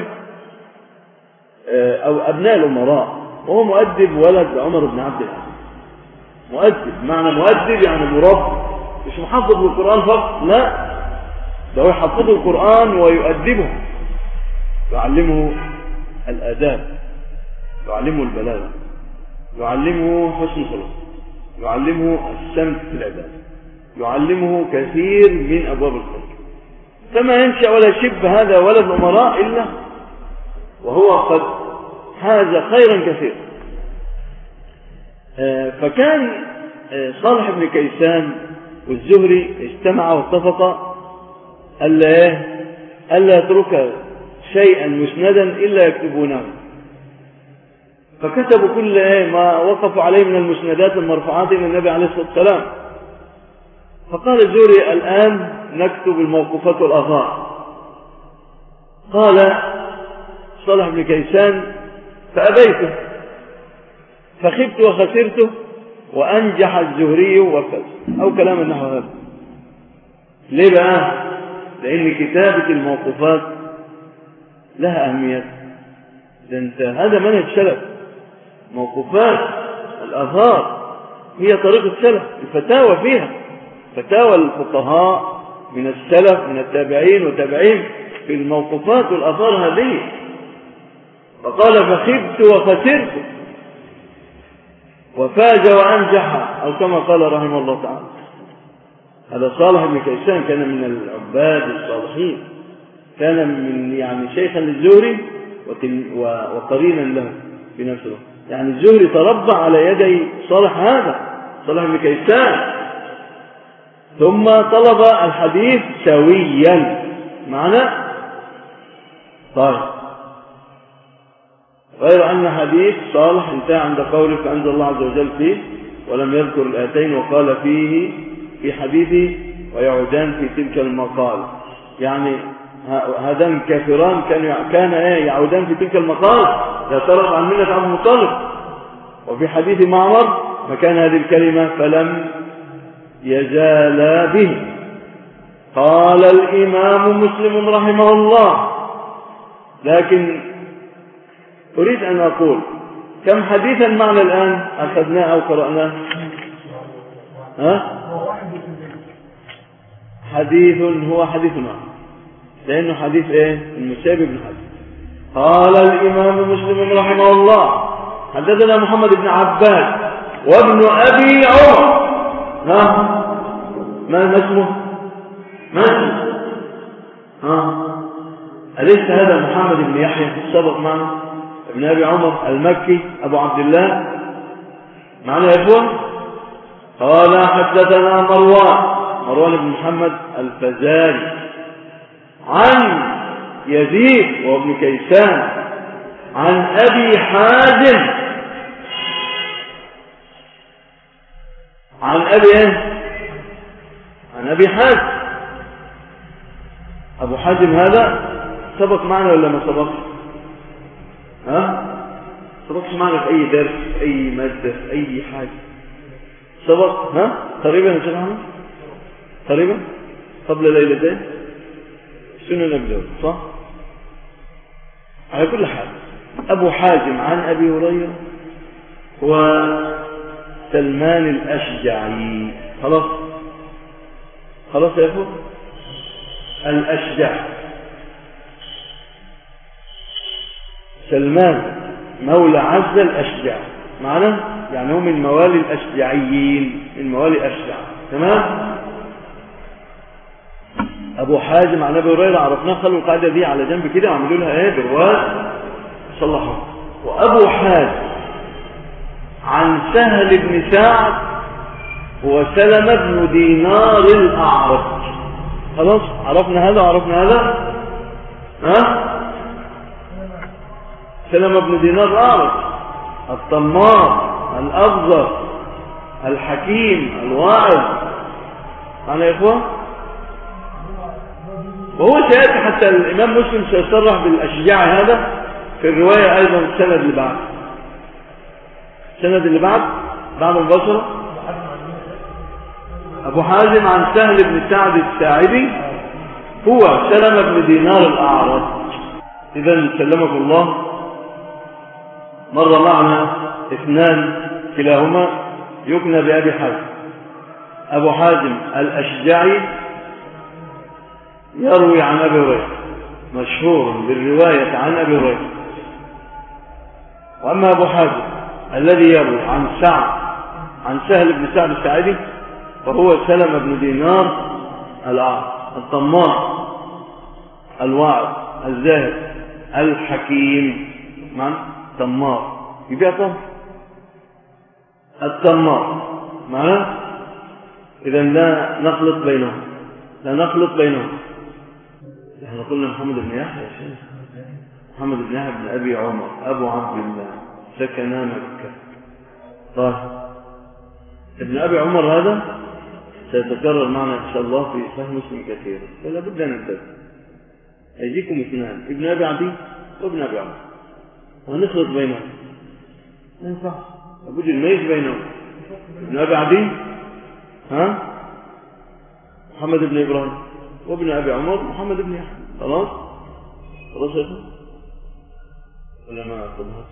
S6: أو أبناء الأمراء، وهو مؤدب ولد عمر بن عبد العزيز. مؤدب معنى مؤدب يعني مربي، مش محفظ بالقرآن فقط، لا ده هو يحفظه القرآن ويؤدبه، يعلمه الآداب، يعلمه البلاغة، يعلمه حسن الخلق، يعلمه السمت في العبادة، يعلمه كثير من أبواب الخلق. فما ينشأ ولا شب هذا ولد الأمراء إلا وهو قد حاز خيرا كثيرا. فكان صالح بن كيسان والزهري اجتمعا واتفقا ألا ألا يترك شيئا مسندا إلا يكتبونه، فكتبوا كل ما وقفوا عليه من المسندات المرفوعات إلى النبي عليه الصلاة والسلام. فقال الزهري الآن نكتب الموقوفات والآثار. قال صالح بن كيسان فأبيته، فخبت وخسرت وأنجح الزهري وكذا أو كلام نحو هذا. ليه بقى؟ لأن كتابة الموقوفات لها أهمية. ده انت هذا منهج سلف، موقوفات الآثار هي طريقة سلف، الفتاوى فيها فتاوى الفقهاء من السلف من التابعين والتابعين في الموقوفات والآثار هذه. فقال فخبت وخسرت وفاز وأنجح أو كما قال رحمه الله تعالى. هذا صالح بن كيسان كان من العباد الصالحين، كان من يعني شيخا للزهري وقرينا له في نفس الوقت. يعني الزهري تربى على يدي صالح هذا صالح بن كيسان، ثم طلب الحديث سويا معنا. طيب، غير أن حديث صالح انتهى عند قوله فأنزل الله عز وجل فيه ولم يذكر الآتين، وقال فيه في حديثه ويعودان في تلك المقال، يعني هذان كافران كانوا كان ايه يعودان في تلك المقال يترك عن ملة عبد المطلب. وفي حديث معمر مكان هذه الكلمة فلم يزالا به. قال الإمام مسلم رحمه الله. لكن أريد أن أقول كم حديثا معنا الآن أخذناه أو قرأناه؟ ها؟ حديث هو حديث واحد، لأنه حديث إيه؟ المسيب بن حديث. قال الإمام مسلم رحمه الله حدثنا محمد بن عباس وابن أبي عمر. ها؟ ما اسمه؟ ما اسمه؟ ها؟ أليس هذا محمد بن يحيى سبق معنا ابن أبي عمر المكي أبو عبد الله معنا يا إخوان؟ قال حدثنا مروان مروان بن محمد الفزاري عن يزيد وابن كيسان عن أبي حازم عن أبي إيه؟ عن أبي حازم. أبو حازم هذا سبق معنا ولا ما سبق؟ ها؟ سبقش معنا في أي درس في أي مادة في أي حاجة سبق؟ ها؟ قريبا يا شيخ محمد؟ قريبا؟ قبل ليلتين؟ سنن أبي داود صح؟ على كل حال أبو حازم عن أبي هريرة وسلمان الأشجعي. خلاص خلاص يا أخو الأشجعي سلمان مولى عزة الأشجع معنا، يعني هو من موالي الأشجعيين من موالي الأشجع. تمام. أبو حازم عن أبي هريرة عرفناه، خلوا القاعدة دي على جنب كده وعملوا لها إيه برواز صلحوا. وأبو حازم عن سهل بن سعد وسلمة بن دينار الأعرج. خلاص عرفنا هذا وعرفنا هذا. ها؟ سلمة بن دينار الأعرج الطمار الأفضل الحكيم الواعظ معنا يا إخوة. وهو سيأتي حتى الإمام مسلم سيصرح بالأشجاع هذا في الرواية أيضا السند اللي بعد السند اللي بعد بعد مباشرة. أبو حازم عن سهل بن سعد الساعدي هو سلمة بن دينار الأعرج. إذن سلمكم الله. مر معنا اثنان كلاهما يكنى بأبي حازم. أبو حازم الأشجعي يروي عن أبي هريرة مشهور بالرواية عن أبي هريرة. وأما أبو حازم الذي يروي عن سعد عن سهل بن سعد الساعدي فهو سلمة بن دينار الأعرج الطماع الواعظ الزاهد الحكيم. معنى طماع يبيع طمر التمار معنا. إذا لا نخلط بينهم، لا نخلط بينهم. احنا قلنا محمد بن يحيى يا شيخ، محمد بن يحيى بن أبي عمر أبو عبد الله سكن مكة. طيب ابن أبي عمر هذا سيتكرر معنا إن شاء الله في صحيح مسلم كثيرا، فلا بد أن ننتبه. يجيكم اثنان، ابن أبي عدي وابن أبي عمر، ونخلط بينهم ما ينفع، لابد نميز بينهم. ابن أبي عدي ها محمد بن إبراهيم، وابن أبي عمر محمد بن يحيى. خلاص خلاص يا ولا ما أخذها؟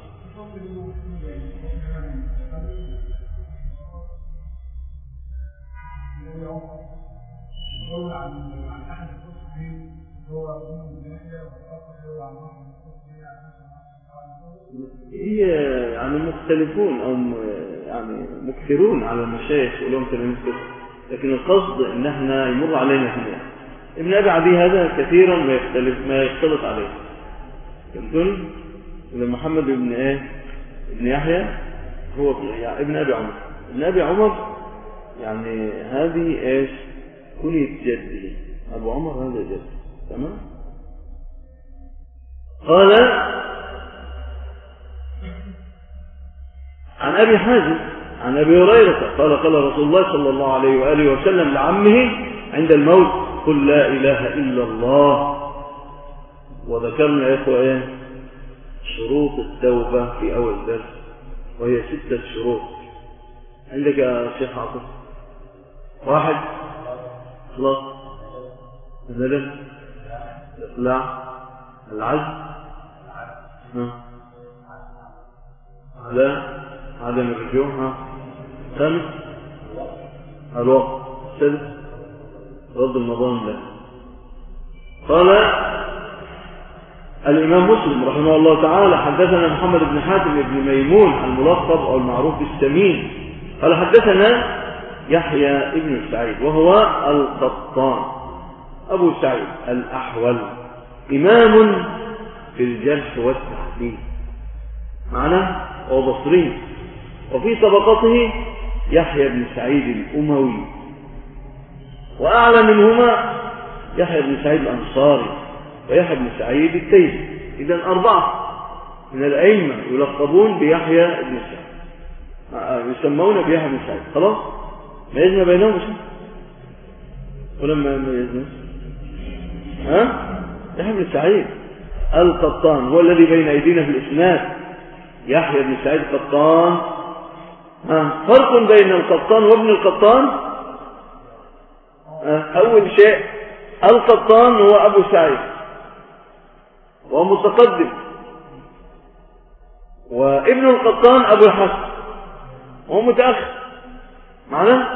S6: هي يعني مختلفون أو يعني مكثرون على المشايخ ولهم تلاميذ، لكن القصد ان احنا يمر علينا اثنين. ابن ابي عدي هذا كثيرا ما يختلف ما يختلط عليه. فهمتوا؟ اذا محمد بن ايه ابن يحيى هو يعني ابن ابي عمر. ابن ابي عمر يعني هذه ايش كنية جده، ابو عمر هذا جده. تمام. قال عن ابي حازم عن أبي هريرة قال قال رسول الله صلى الله عليه وآله وسلم لعمه عند الموت قل لا إله إلا الله. وذكرنا يا إخوة شروط التوبة في أول درس، وهي ستة شروط. عندك يا شيخ عاطف؟ واحد خلاص، الندم، الإقلاع، العزم على عدم الرجوع، ها خامس الوقت، سادس رد المظالم له. قال الإمام مسلم رحمه الله تعالى حدثنا محمد بن حاتم بن ميمون الملقب أو المعروف بالسمين قال حدثنا يحيى بن سعيد وهو القطان أبو سعيد الأحول، إمام في الجرح والتعديل معنا وبصري. وفي طبقته يحيى بن سعيد الأموي، وأعلى منهما يحيى بن سعيد الأنصاري ويحيى بن سعيد التيمي. إذن أربعة من الأئمة يلقبون بيحيى بن سعيد، يسمون بيحيى بن سعيد. خلاص ميزنا بينهم شيء ولما ميزنا ها يحيى بن سعيد القطان هو الذي بين أيدينا في الإسناد. يحيى بن سعيد القطان. ها فرق بين القطان وابن القطان. أول شيء القطان هو أبو سعيد وهو متقدم، وابن القطان أبو الحسن وهو متأخر. معنا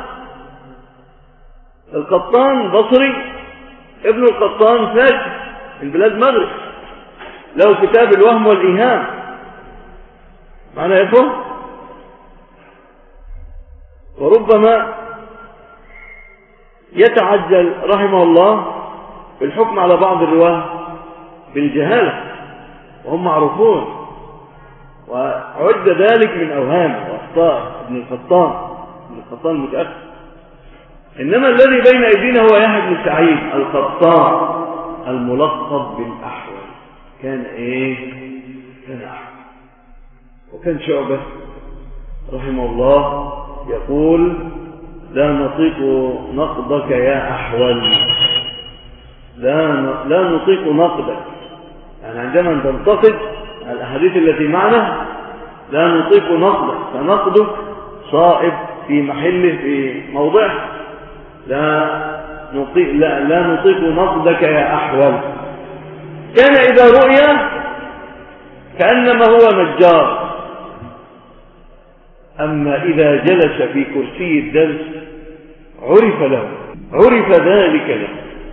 S6: القطان بصري، ابن القطان فاجر من بلاد مغرب، له كتاب الوهم والإيهام. معنا يفهم. وربما يتعجل رحمه الله بالحكم على بعض الرواه بالجهالة وهم معروفون، وعد ذلك من أوهام وأخطاء ابن القطان. ابن القطان متأخر، إنما الذي بين أيدينا هو يحيى بن سعيد القطان الملقب بالأحول. كان إيه؟ كان أحول. وكان شعبة رحمه الله يقول لا نطيق نقدك يا أحول، لا لا نطيق نقدك، يعني عندما تنتقد الأحاديث التي معنا لا نطيق نقدك، فنقدك صائب في محله في موضعه، لا نطيق لا, لا نطيق نقدك يا أحول. كان إذا رؤيا كأنما هو نجار، أما إذا جلس في كرسي الدرس عرف له، عرف ذلك له.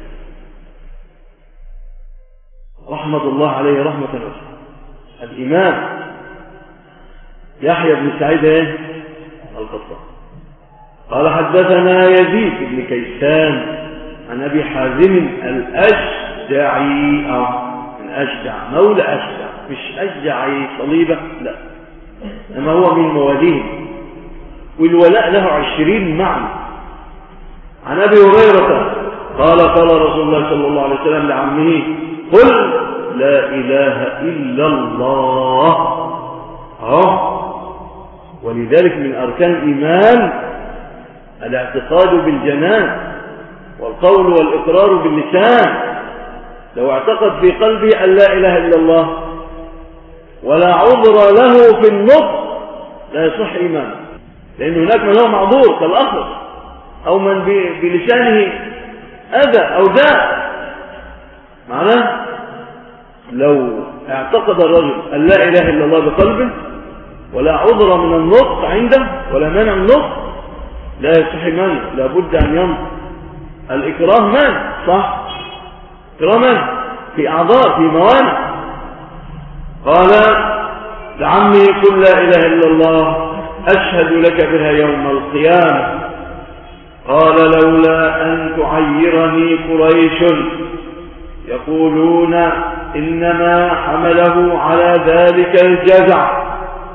S6: رحمة الله عليه رحمة واسعة. الإمام يحيى بن سعيد القطان قال حدثنا يزيد بن كيسان عن أبي حازم الأشجعي، أو من أشجع مولى أشجع، مش أشجعي صليبة، لا، إنما هو من مواليه. والولاء له عشرين معنى. عن أبي هريرة قال قال رسول الله صلى الله عليه وسلم لعمه قل لا إله إلا الله. أهو. ولذلك من أركان الإيمان الاعتقاد بالجنان والقول والإقرار باللسان. لو اعتقد في قلبه أن لا إله إلا الله ولا عذر له في النطق لا يصح إيمانه، لأن هناك من هو معذور كالأخرس أو من بلسانه أذى أو داء. معناه لو اعتقد الرجل أن لا إله إلا الله بقلبه ولا عذر من النطق عنده ولا مانع من النطق لا يصح إيمانه، لابد أن ينطق. الإكراه من صح؟ إكراه من؟ في أعضاء، في موانع. قال لعمي قل لا إله إلا الله أشهد لك بها يوم القيامة. قال لولا أن تعيرني قريش يقولون إنما حمله على ذلك الجزع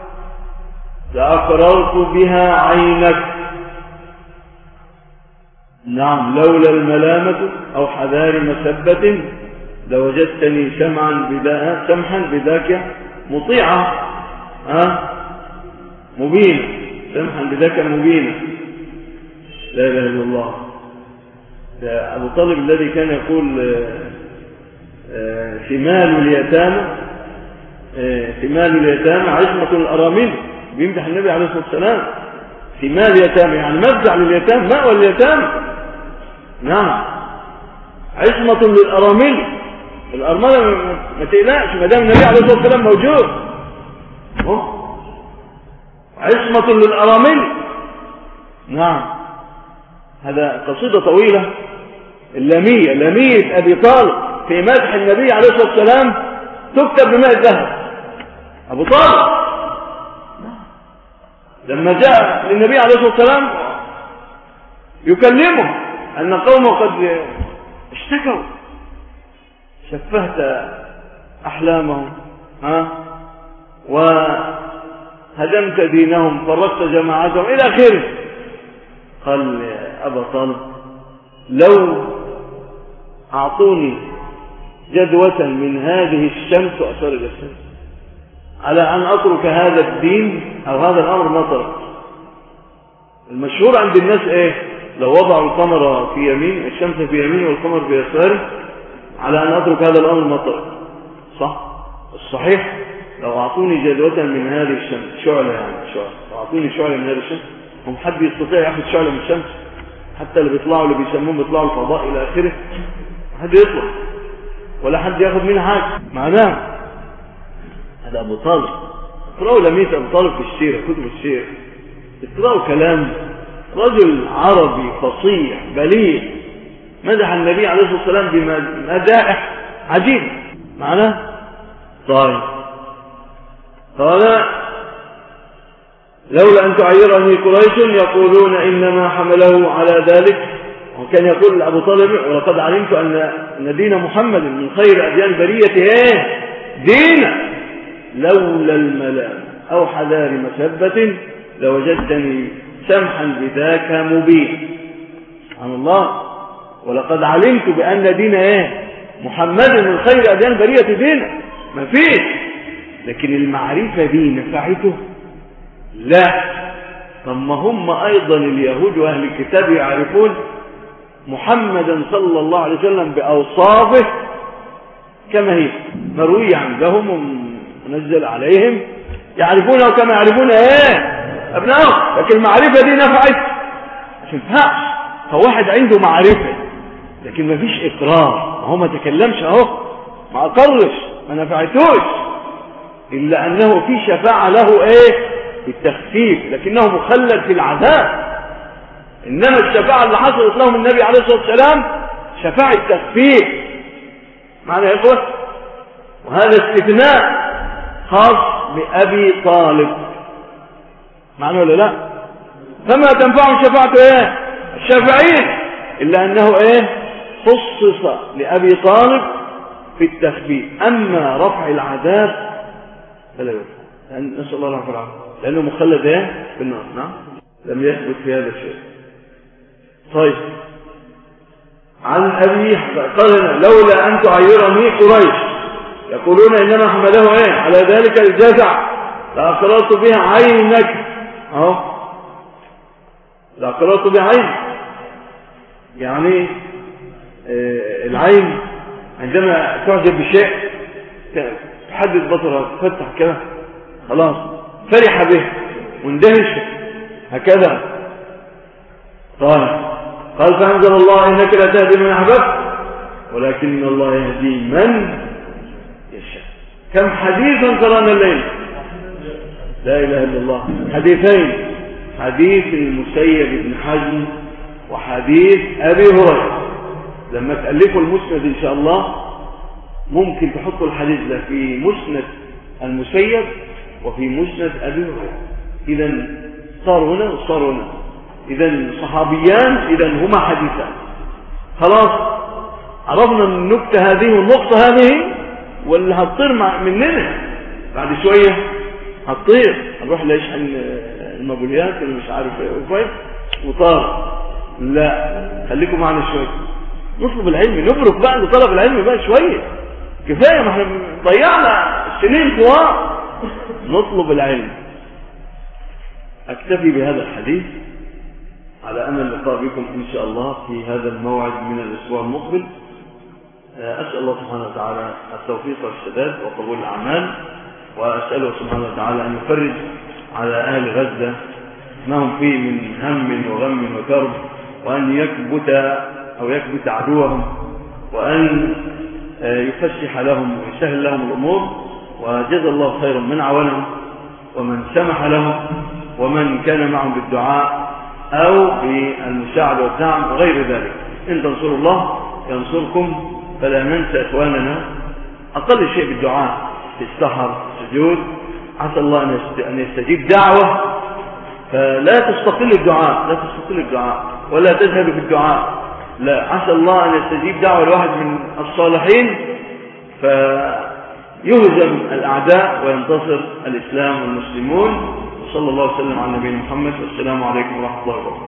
S6: لأقررت بها عينك. نعم، لولا الملامة أو حذار مسبة لوجدتني سمعا بذا سمحا بذاك مطيعا ها مبينا، سمحا بذاك مبينا. لا إله إلا الله. أبو طالب الذي كان يقول ثمال اليتامى ثمال اليتامى عصمة الأرامل، بيمدح النبي عليه الصلاة والسلام. ثمال اليتامى يعني مفزع لليتامى، مأوى اليتامى. نعم، عصمة للأرامل. الأرملة ما تقلقش ما دام النبي عليه الصلاة والسلام موجود. عصمة للأرامل. نعم، هذا قصيدة طويلة. اللامية لامية أبي طالب في مدح النبي عليه الصلاة والسلام تكتب بماء الذهب. أبو طالب لما جاء للنبي عليه الصلاة والسلام يكلمه أن قومه قد اشتكوا، شفهت أحلامهم ها وهدمت دينهم فرقت جماعتهم إلى آخره. قال يا أبا طالب لو أعطوني جدوة من هذه الشمس وأشار إلى الشمس على أن أترك هذا الدين أو هذا الأمر ما ترك. المشهور عند الناس إيه؟ لو وضعوا القمر في يمين الشمس في يمين والقمر في يساره على أن أترك هذا الأمر ما ترك. صح؟ الصحيح لو أعطوني جدوة من هذه الشمس شعلة يعني شعلة لو أعطوني شعلة من هذه الشمس، هم حد يستطيع يأخذ شعلة من الشمس؟ حتى اللي بيطلعوا اللي بيسموهم بيطلعوا الفضاء إلى آخره حد يطلع ولا حد يأخذ منها حاجة. معناه هذا أبو طالب. اقرأوا لمية أبو طالب في السيرة، كتب السيرة، اقرأوا كلام رجل عربي فصيح بليغ مدح النبي عليه الصلاة والسلام بمدائح عجيبة. معناه طيب. قال لولا أن تعيرني قريش يقولون إنما حمله على ذلك. وكان يقول أبو طالب ولقد علمت أن دين محمد من خير أديان البرية إيه دين لولا الملام أو حذار مسبة لوجدتني سمحا بذاك مبين. سبحان الله. ولقد علمت بأن دين إيه محمد من خير أديان البرية دين ما فيه، لكن المعرفة دي نفعته لا. ثم هم أيضا اليهود وأهل الكتاب يعرفون محمدا صلى الله عليه وسلم بأوصافه كما هي مروية عندهم ومنزل عليهم، يعرفونه كما يعرفون ايه ابنائهم. لكن المعرفة دي نفعت مش ينفعش. فواحد عنده معرفة لكن ما فيش إقرار، هو ما تكلمش اهو ما أقرش ما نفعتوش، إلا أنه في شفاعة له ايه التخفيف لكنه مخلد في العذاب. إنما الشفاعة اللي حصلت لهم النبي عليه الصلاة والسلام شفاعة تخفيف. معنى يا إخوة وهذا استثناء خاص بأبي طالب. معنى ولا لا؟ فما تنفعهم شفاعة ايه الشافعين إلا أنه ايه خصص لأبي طالب في التخفيف. أما رفع العذاب فلا يرفع، نسأل الله العافية لأنه مخلد ايه بالنار. نعم. لم يثبت في هذا الشيء. طيب عن أبي قال لولا أن تعيرني قريش يقولون إنما حمله إيه على ذلك الجزع لأقررت بها عينك أهو لأقررت بها عينك يعني آه العين عندما تعجب بشيء تحدد بصرها تفتح كده خلاص فرح به واندهش هكذا. قال قال فأنزل الله إنك لا تهدي من أحببت ولكن الله يهدي من يشاء. كم حديثا قرأنا الليل؟ لا إله إلا الله. حديثين، حديث المسيب بن حزم وحديث أبي هريرة. لما تألفوا المسند إن شاء الله ممكن تحطوا الحديث ده في مسند المسيب وفي مسند أبي هريرة. إذا صار هنا وصار هنا، إذا صحابيان، إذا هما حديثان. خلاص عرفنا النكتة هذه والنقطة هذه، واللي هتطير مننا بعد شوية هتطير، هنروح ليشحن المابوليات اللي مش عارف ايه وطار. لا خليكم معنا شوية، نطلب العلم، نبرك بقى لطلب العلم بقى شوية، كفاية ما احنا ضيعنا سنين طوال. نطلب العلم. أكتفي بهذا الحديث على أمل اللقاء بكم إن شاء الله في هذا الموعد من الأسبوع المقبل. أسأل الله سبحانه وتعالى التوفيق والسداد وقبول الأعمال، وأسأله سبحانه وتعالى أن يفرج على أهل غزة ما هم فيه من هم وغم وكرب، وأن يكبت أو يكبت عدوهم، وأن يفسح لهم ويسهل لهم الأمور، وجزا الله خيرا من عاونهم ومن سمح لهم ومن كان معهم بالدعاء أو بالمساعدة والدعم وغير ذلك. إن تنصروا الله ينصركم، فلا ننسى إخواننا أقل شيء بالدعاء في السحر السجود. عسى الله أن يستجيب دعوة، فلا تستقل الدعاء، لا تستقل الدعاء ولا تذهب في الدعاء، لا، عسى الله أن يستجيب دعوة لواحد من الصالحين فيهزم الأعداء وينتصر الإسلام والمسلمون. صلى الله وسلم على نبينا محمد، والسلام عليكم ورحمة الله وبركاته.